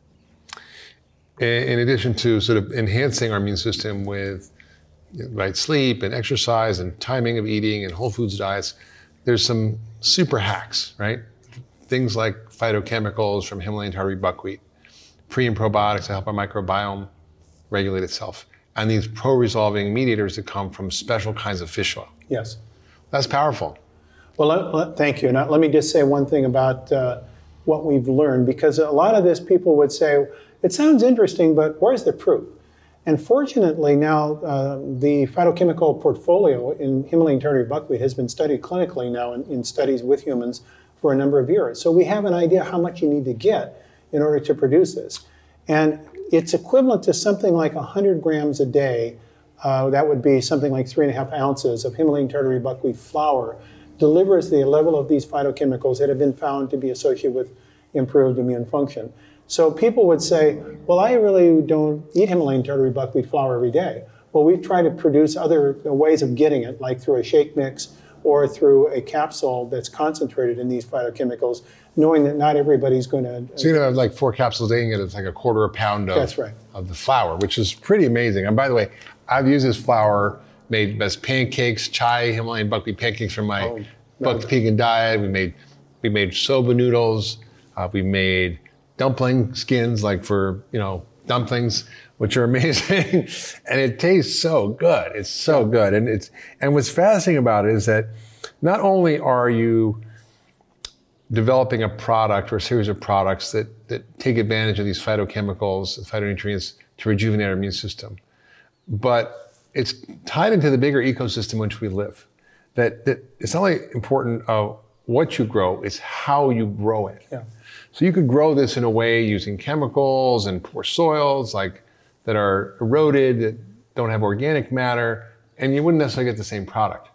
Speaker 3: In addition to sort of enhancing our immune system with right sleep and exercise and timing of eating and whole foods diets, there's some super hacks, right? Things like phytochemicals from Himalayan tartary buckwheat, pre and probiotics to help our microbiome regulate itself, and these pro-resolving mediators that come from special kinds of fish oil.
Speaker 2: Yes.
Speaker 3: That's powerful.
Speaker 2: Well, thank you. Now, let me just say one thing about what we've learned, because a lot of this people would say, it sounds interesting, but where's the proof? And fortunately now, the phytochemical portfolio in Himalayan ternary buckwheat has been studied clinically now in studies with humans for a number of years. So we have an idea how much you need to get in order to produce this. And it's equivalent to something like 100 grams a day. That would be something like 3.5 ounces of Himalayan ternary buckwheat flour delivers the level of these phytochemicals that have been found to be associated with improved immune function. So people would say, well, I really don't eat Himalayan ternary buckwheat flour every day. Well, we've tried to produce other ways of getting it, like through a shake mix or through a capsule that's concentrated in these phytochemicals, knowing that not everybody's going to...
Speaker 3: So you're going to have like 4 capsules a day and it's like a quarter a pound of,
Speaker 2: that's right,
Speaker 3: of the flour, which is pretty amazing. And by the way, I've used this flour, made best pancakes, chai Himalayan buckwheat pancakes from my Buck Pecan diet. We made soba noodles. We made dumpling skins, like for, dumplings, which are amazing. And it tastes so good. It's so good. And what's fascinating about it is that not only are you developing a product or a series of products that take advantage of these phytochemicals, phytonutrients to rejuvenate our immune system, but it's tied into the bigger ecosystem in which we live. That it's not only important of what you grow, it's how you grow it.
Speaker 2: Yeah.
Speaker 3: So you could grow this in a way using chemicals and poor soils that are eroded, that don't have organic matter, and you wouldn't necessarily get the same product.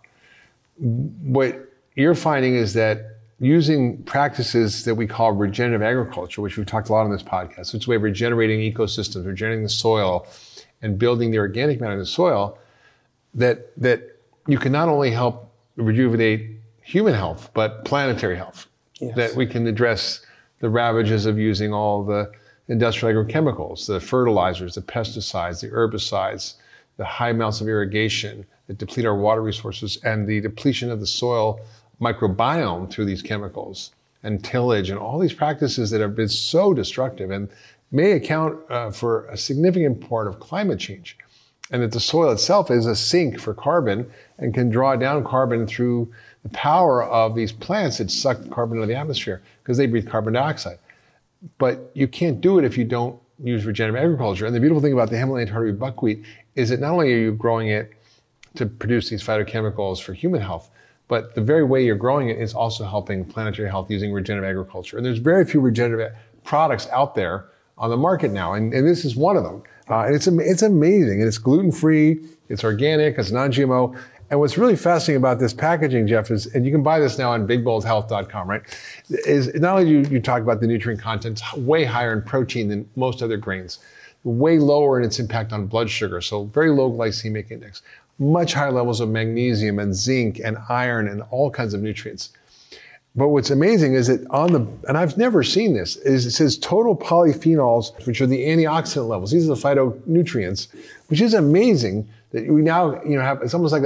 Speaker 3: What you're finding is that using practices that we call regenerative agriculture, which we've talked a lot on this podcast, which is a way of regenerating ecosystems, regenerating the soil, and building the organic matter in the soil, that you can not only help rejuvenate human health, but planetary health. Yes. That we can address the ravages of using all the industrial agrochemicals, the fertilizers, the pesticides, the herbicides, the high amounts of irrigation that deplete our water resources, and the depletion of the soil microbiome through these chemicals, and tillage, and all these practices that have been so destructive and may account for a significant part of climate change. And that the soil itself is a sink for carbon and can draw down carbon through the power of these plants that suck carbon out of the atmosphere because they breathe carbon dioxide. But you can't do it if you don't use regenerative agriculture. And the beautiful thing about the Himalayan ternary buckwheat is that not only are you growing it to produce these phytochemicals for human health, but the very way you're growing it is also helping planetary health using regenerative agriculture. And there's very few regenerative products out there on the market now, and this is one of them. And it's amazing, and it's gluten-free, it's organic, it's non-GMO. And what's really fascinating about this packaging, Jeff, is, and you can buy this now on bigboldhealth.com, right? Is not only you talk about the nutrient content, it's way higher in protein than most other grains, way lower in its impact on blood sugar, so very low glycemic index, much higher levels of magnesium and zinc and iron and all kinds of nutrients. But what's amazing is that and I've never seen this, is it says total polyphenols, which are the antioxidant levels. These are the phytonutrients, which is amazing that we now have. It's almost like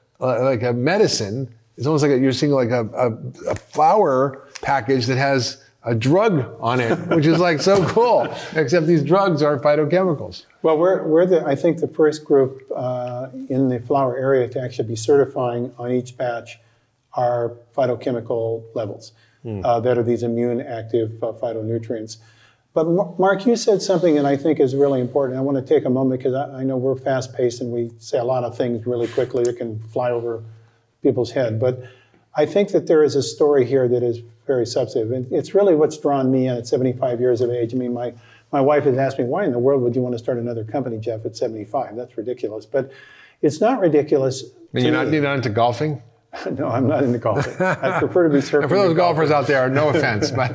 Speaker 3: a medicine. It's almost like you're seeing like a flour package that has a drug on it, which is like so cool. Except these drugs are phytochemicals.
Speaker 2: Well, we're I think the first group in the flour area to actually be certifying on each batch our phytochemical levels that are these immune active phytonutrients. But Mark, you said something that I think is really important. I want to take a moment because I know we're fast paced and we say a lot of things really quickly that can fly over people's head. But I think that there is a story here that is very substantive. And it's really what's drawn me in at 75 years of age. I mean, my wife has asked me, why in the world would you want to start another company, Jeff, at 75? That's ridiculous. But it's not ridiculous.
Speaker 3: And you're not into golfing?
Speaker 2: No, I'm not into golfing. I prefer to be surfing.
Speaker 3: And for those golfers out there, no offense. But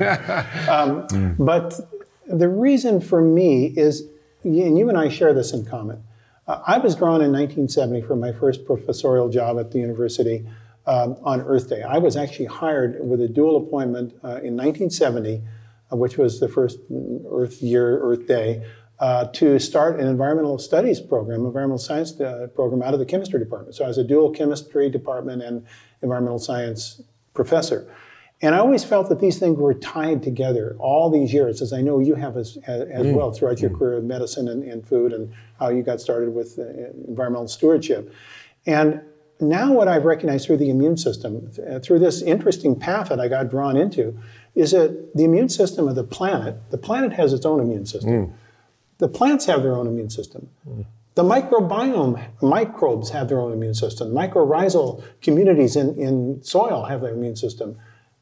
Speaker 2: the reason for me is, and you and I share this in common, I was drawn in 1970 for my first professorial job at the university on Earth Day. I was actually hired with a dual appointment in 1970, which was the first Earth Day, to start an environmental studies program, environmental science program out of the chemistry department. So I was a dual chemistry department and environmental science professor. And I always felt that these things were tied together all these years, as I know you have as well throughout your career in medicine and food and how you got started with environmental stewardship. And now what I've recognized through the immune system, through this interesting path that I got drawn into, is that the immune system of the planet has its own immune system. The plants have their own immune system. The microbiome, microbes have their own immune system. Mycorrhizal communities in soil have their immune system.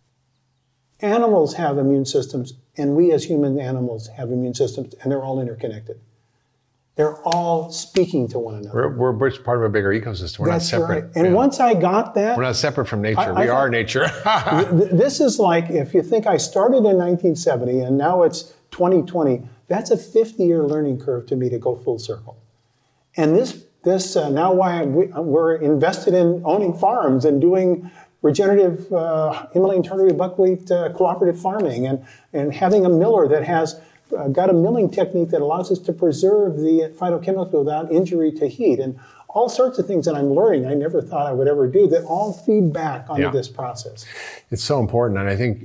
Speaker 2: Animals have immune systems, and we as human animals have immune systems, and they're all interconnected. They're all speaking to one another.
Speaker 3: We're part of a bigger ecosystem. We're
Speaker 2: That's
Speaker 3: not separate.
Speaker 2: Right. And once I got that...
Speaker 3: We're not separate from nature. We are nature.
Speaker 2: This is like, if you think I started in 1970 and now it's 2020, that's a 50-year learning curve to me to go full circle. And this now why we're invested in owning farms and doing regenerative Himalayan tartary buckwheat cooperative farming and having a miller that has got a milling technique that allows us to preserve the phytochemical without injury to heat, and all sorts of things that I'm learning I never thought I would ever do that all feed back onto this process.
Speaker 3: It's so important. And I think,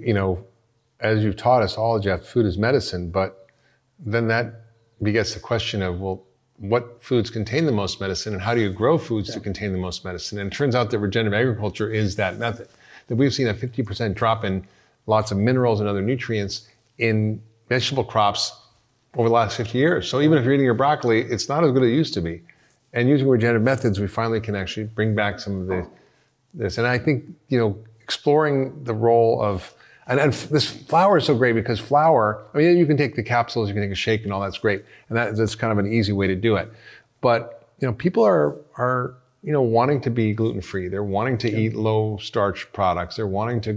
Speaker 3: as you've taught us all, Jeff, food is medicine, but then that begets the question of, well, what foods contain the most medicine and how do you grow foods to contain the most medicine? And it turns out that regenerative agriculture is that method. That we've seen a 50% drop in lots of minerals and other nutrients in vegetable crops over the last 50 years. So even if you're eating your broccoli, it's not as good as it used to be. And using regenerative methods, we finally can actually bring back some of this. And I think, exploring the role of, and this flour is so great because flour, you can take the capsules, you can take a shake and all that's great. And that's kind of an easy way to do it. But, people are wanting to be gluten-free. They're wanting to eat low starch products. They're wanting to,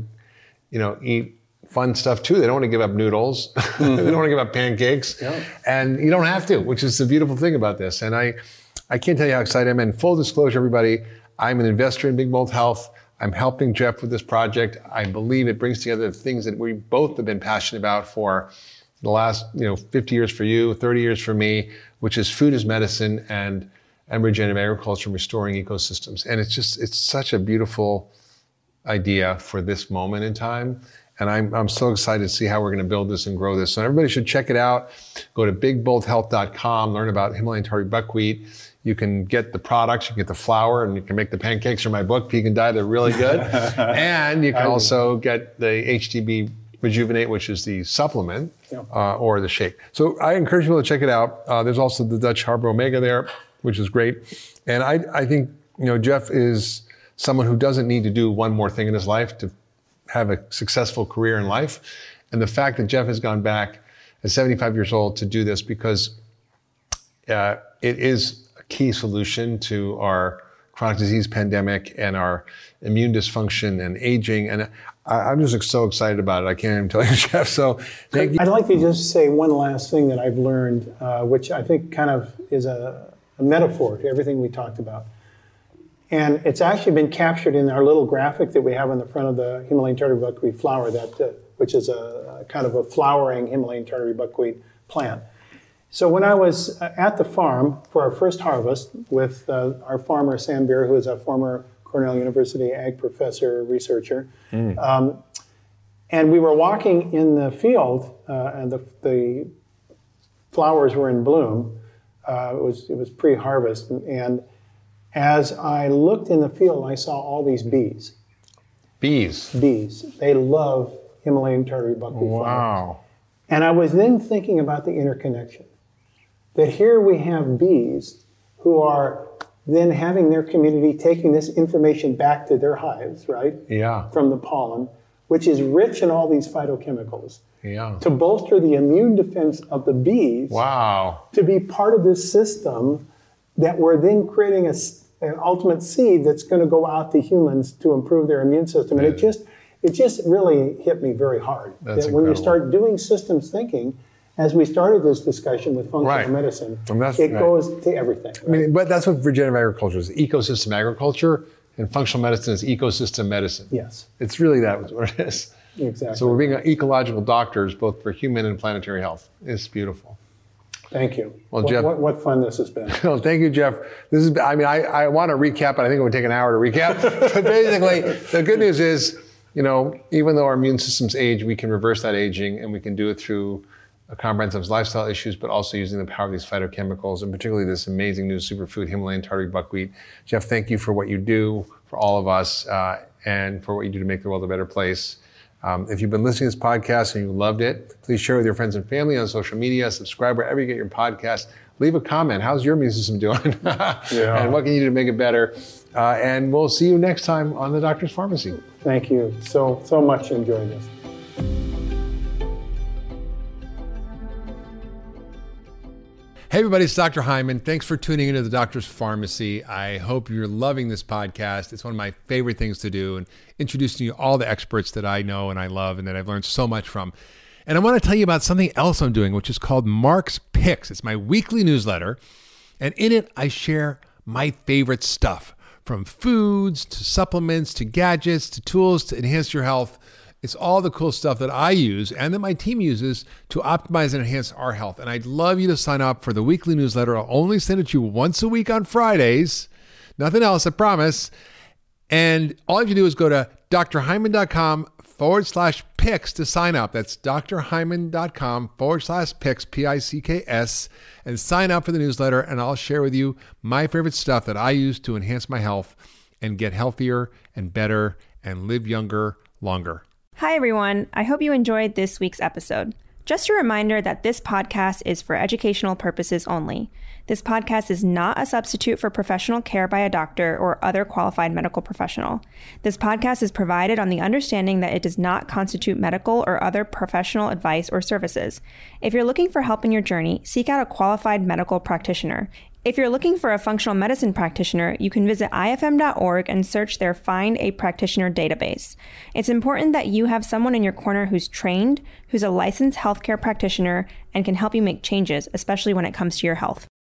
Speaker 3: eat fun stuff too. They don't want to give up noodles. They don't want to give up pancakes. Yeah. And you don't have to, which is the beautiful thing about this. And I can't tell you how excited I am. And full disclosure, everybody, I'm an investor in Big Bold Health. I'm helping Jeff with this project. I believe it brings together things that we both have been passionate about for the last 50 years for you, 30 years for me, which is food as medicine and regenerative agriculture and restoring ecosystems. And it's such a beautiful idea for this moment in time. And I'm so excited to see how we're going to build this and grow this. So everybody should check it out. Go to bigboldhealth.com, learn about Himalayan tartary buckwheat. You can get the products, you can get the flour, and you can make the pancakes from my book, Peak and Die. They're really good. And you can also get the HTB Rejuvenate, which is the supplement, or the shake. So I encourage people to check it out. There's also the Dutch Harbor Omega there, which is great. And I think, Jeff is someone who doesn't need to do one more thing in his life to have a successful career in life. And the fact that Jeff has gone back at 75 years old to do this because it is a key solution to our chronic disease pandemic and our immune dysfunction and aging. And I'm just so excited about it. I can't even tell you, Jeff. So thank you.
Speaker 2: I'd like to just say one last thing that I've learned, which I think kind of is a metaphor to everything we talked about. And it's actually been captured in our little graphic that we have on the front of the Himalayan tartary buckwheat flower, which is a kind of a flowering Himalayan tartary buckwheat plant. So when I was at the farm for our first harvest with our farmer, Sam Beer, who is a former Cornell University ag professor, researcher, and we were walking in the field, and the flowers were in bloom. It was pre-harvest, and as I looked in the field, I saw all these bees.
Speaker 3: Bees?
Speaker 2: Bees. They love Himalayan tartary buckwheat flowers.
Speaker 3: Wow.
Speaker 2: And I was then thinking about the interconnection. That here we have bees who are then having their community taking this information back to their hives, right?
Speaker 3: Yeah.
Speaker 2: From the pollen, which is rich in all these phytochemicals.
Speaker 3: Yeah.
Speaker 2: To bolster the immune defense of the bees.
Speaker 3: Wow.
Speaker 2: To be part of this system that we're then creating an ultimate seed that's going to go out to humans to improve their immune system. And it just really hit me very hard.
Speaker 3: That's
Speaker 2: that when you start doing systems thinking, as we started this discussion with functional medicine, it goes to everything. Right?
Speaker 3: But that's what regenerative agriculture is. Ecosystem agriculture, and functional medicine is ecosystem medicine.
Speaker 2: Yes.
Speaker 3: It's really that what it is.
Speaker 2: Exactly.
Speaker 3: So we're being ecological doctors, both for human and planetary health. It's beautiful.
Speaker 2: Thank you.
Speaker 3: Well, Jeff,
Speaker 2: what fun this has been.
Speaker 3: Well, thank you, Jeff. I want to recap, but I think it would take an hour to recap. But basically, the good news is, even though our immune systems age, we can reverse that aging, and we can do it through comprehensive lifestyle issues, but also using the power of these phytochemicals, and particularly this amazing new superfood, Himalayan tartary buckwheat. Jeff, thank you for what you do for all of us and for what you do to make the world a better place. If you've been listening to this podcast and you loved it, please share with your friends and family on social media, subscribe wherever you get your podcast, leave a comment. How's your immune system doing? Yeah. And what can you do to make it better? And we'll see you next time on The Doctor's Pharmacy.
Speaker 2: Thank you. So much enjoyed this.
Speaker 3: Hey everybody, it's Dr. Hyman. Thanks for tuning into The Doctor's Pharmacy. I hope you're loving this podcast. It's one of my favorite things to do, and introducing you all the experts that I know and I love and that I've learned so much from. And I want to tell you about something else I'm doing, which is called Mark's Picks. It's my weekly newsletter, and in it I share my favorite stuff, from foods to supplements to gadgets to tools to enhance your health. It's all the cool stuff that I use and that my team uses to optimize and enhance our health. And I'd love you to sign up for the weekly newsletter. I'll only send it to you once a week on Fridays. Nothing else, I promise. And all you have to do is go to drhyman.com/picks to sign up. That's drhyman.com/picks, P-I-C-K-S, and sign up for the newsletter. And I'll share with you my favorite stuff that I use to enhance my health and get healthier and better and live younger, longer.
Speaker 1: Hi, everyone. I hope you enjoyed this week's episode. Just a reminder that this podcast is for educational purposes only. This podcast is not a substitute for professional care by a doctor or other qualified medical professional. This podcast is provided on the understanding that it does not constitute medical or other professional advice or services. If you're looking for help in your journey, seek out a qualified medical practitioner. If you're looking for a functional medicine practitioner, you can visit ifm.org and search their Find a Practitioner database. It's important that you have someone in your corner who's trained, who's a licensed healthcare practitioner, and can help you make changes, especially when it comes to your health.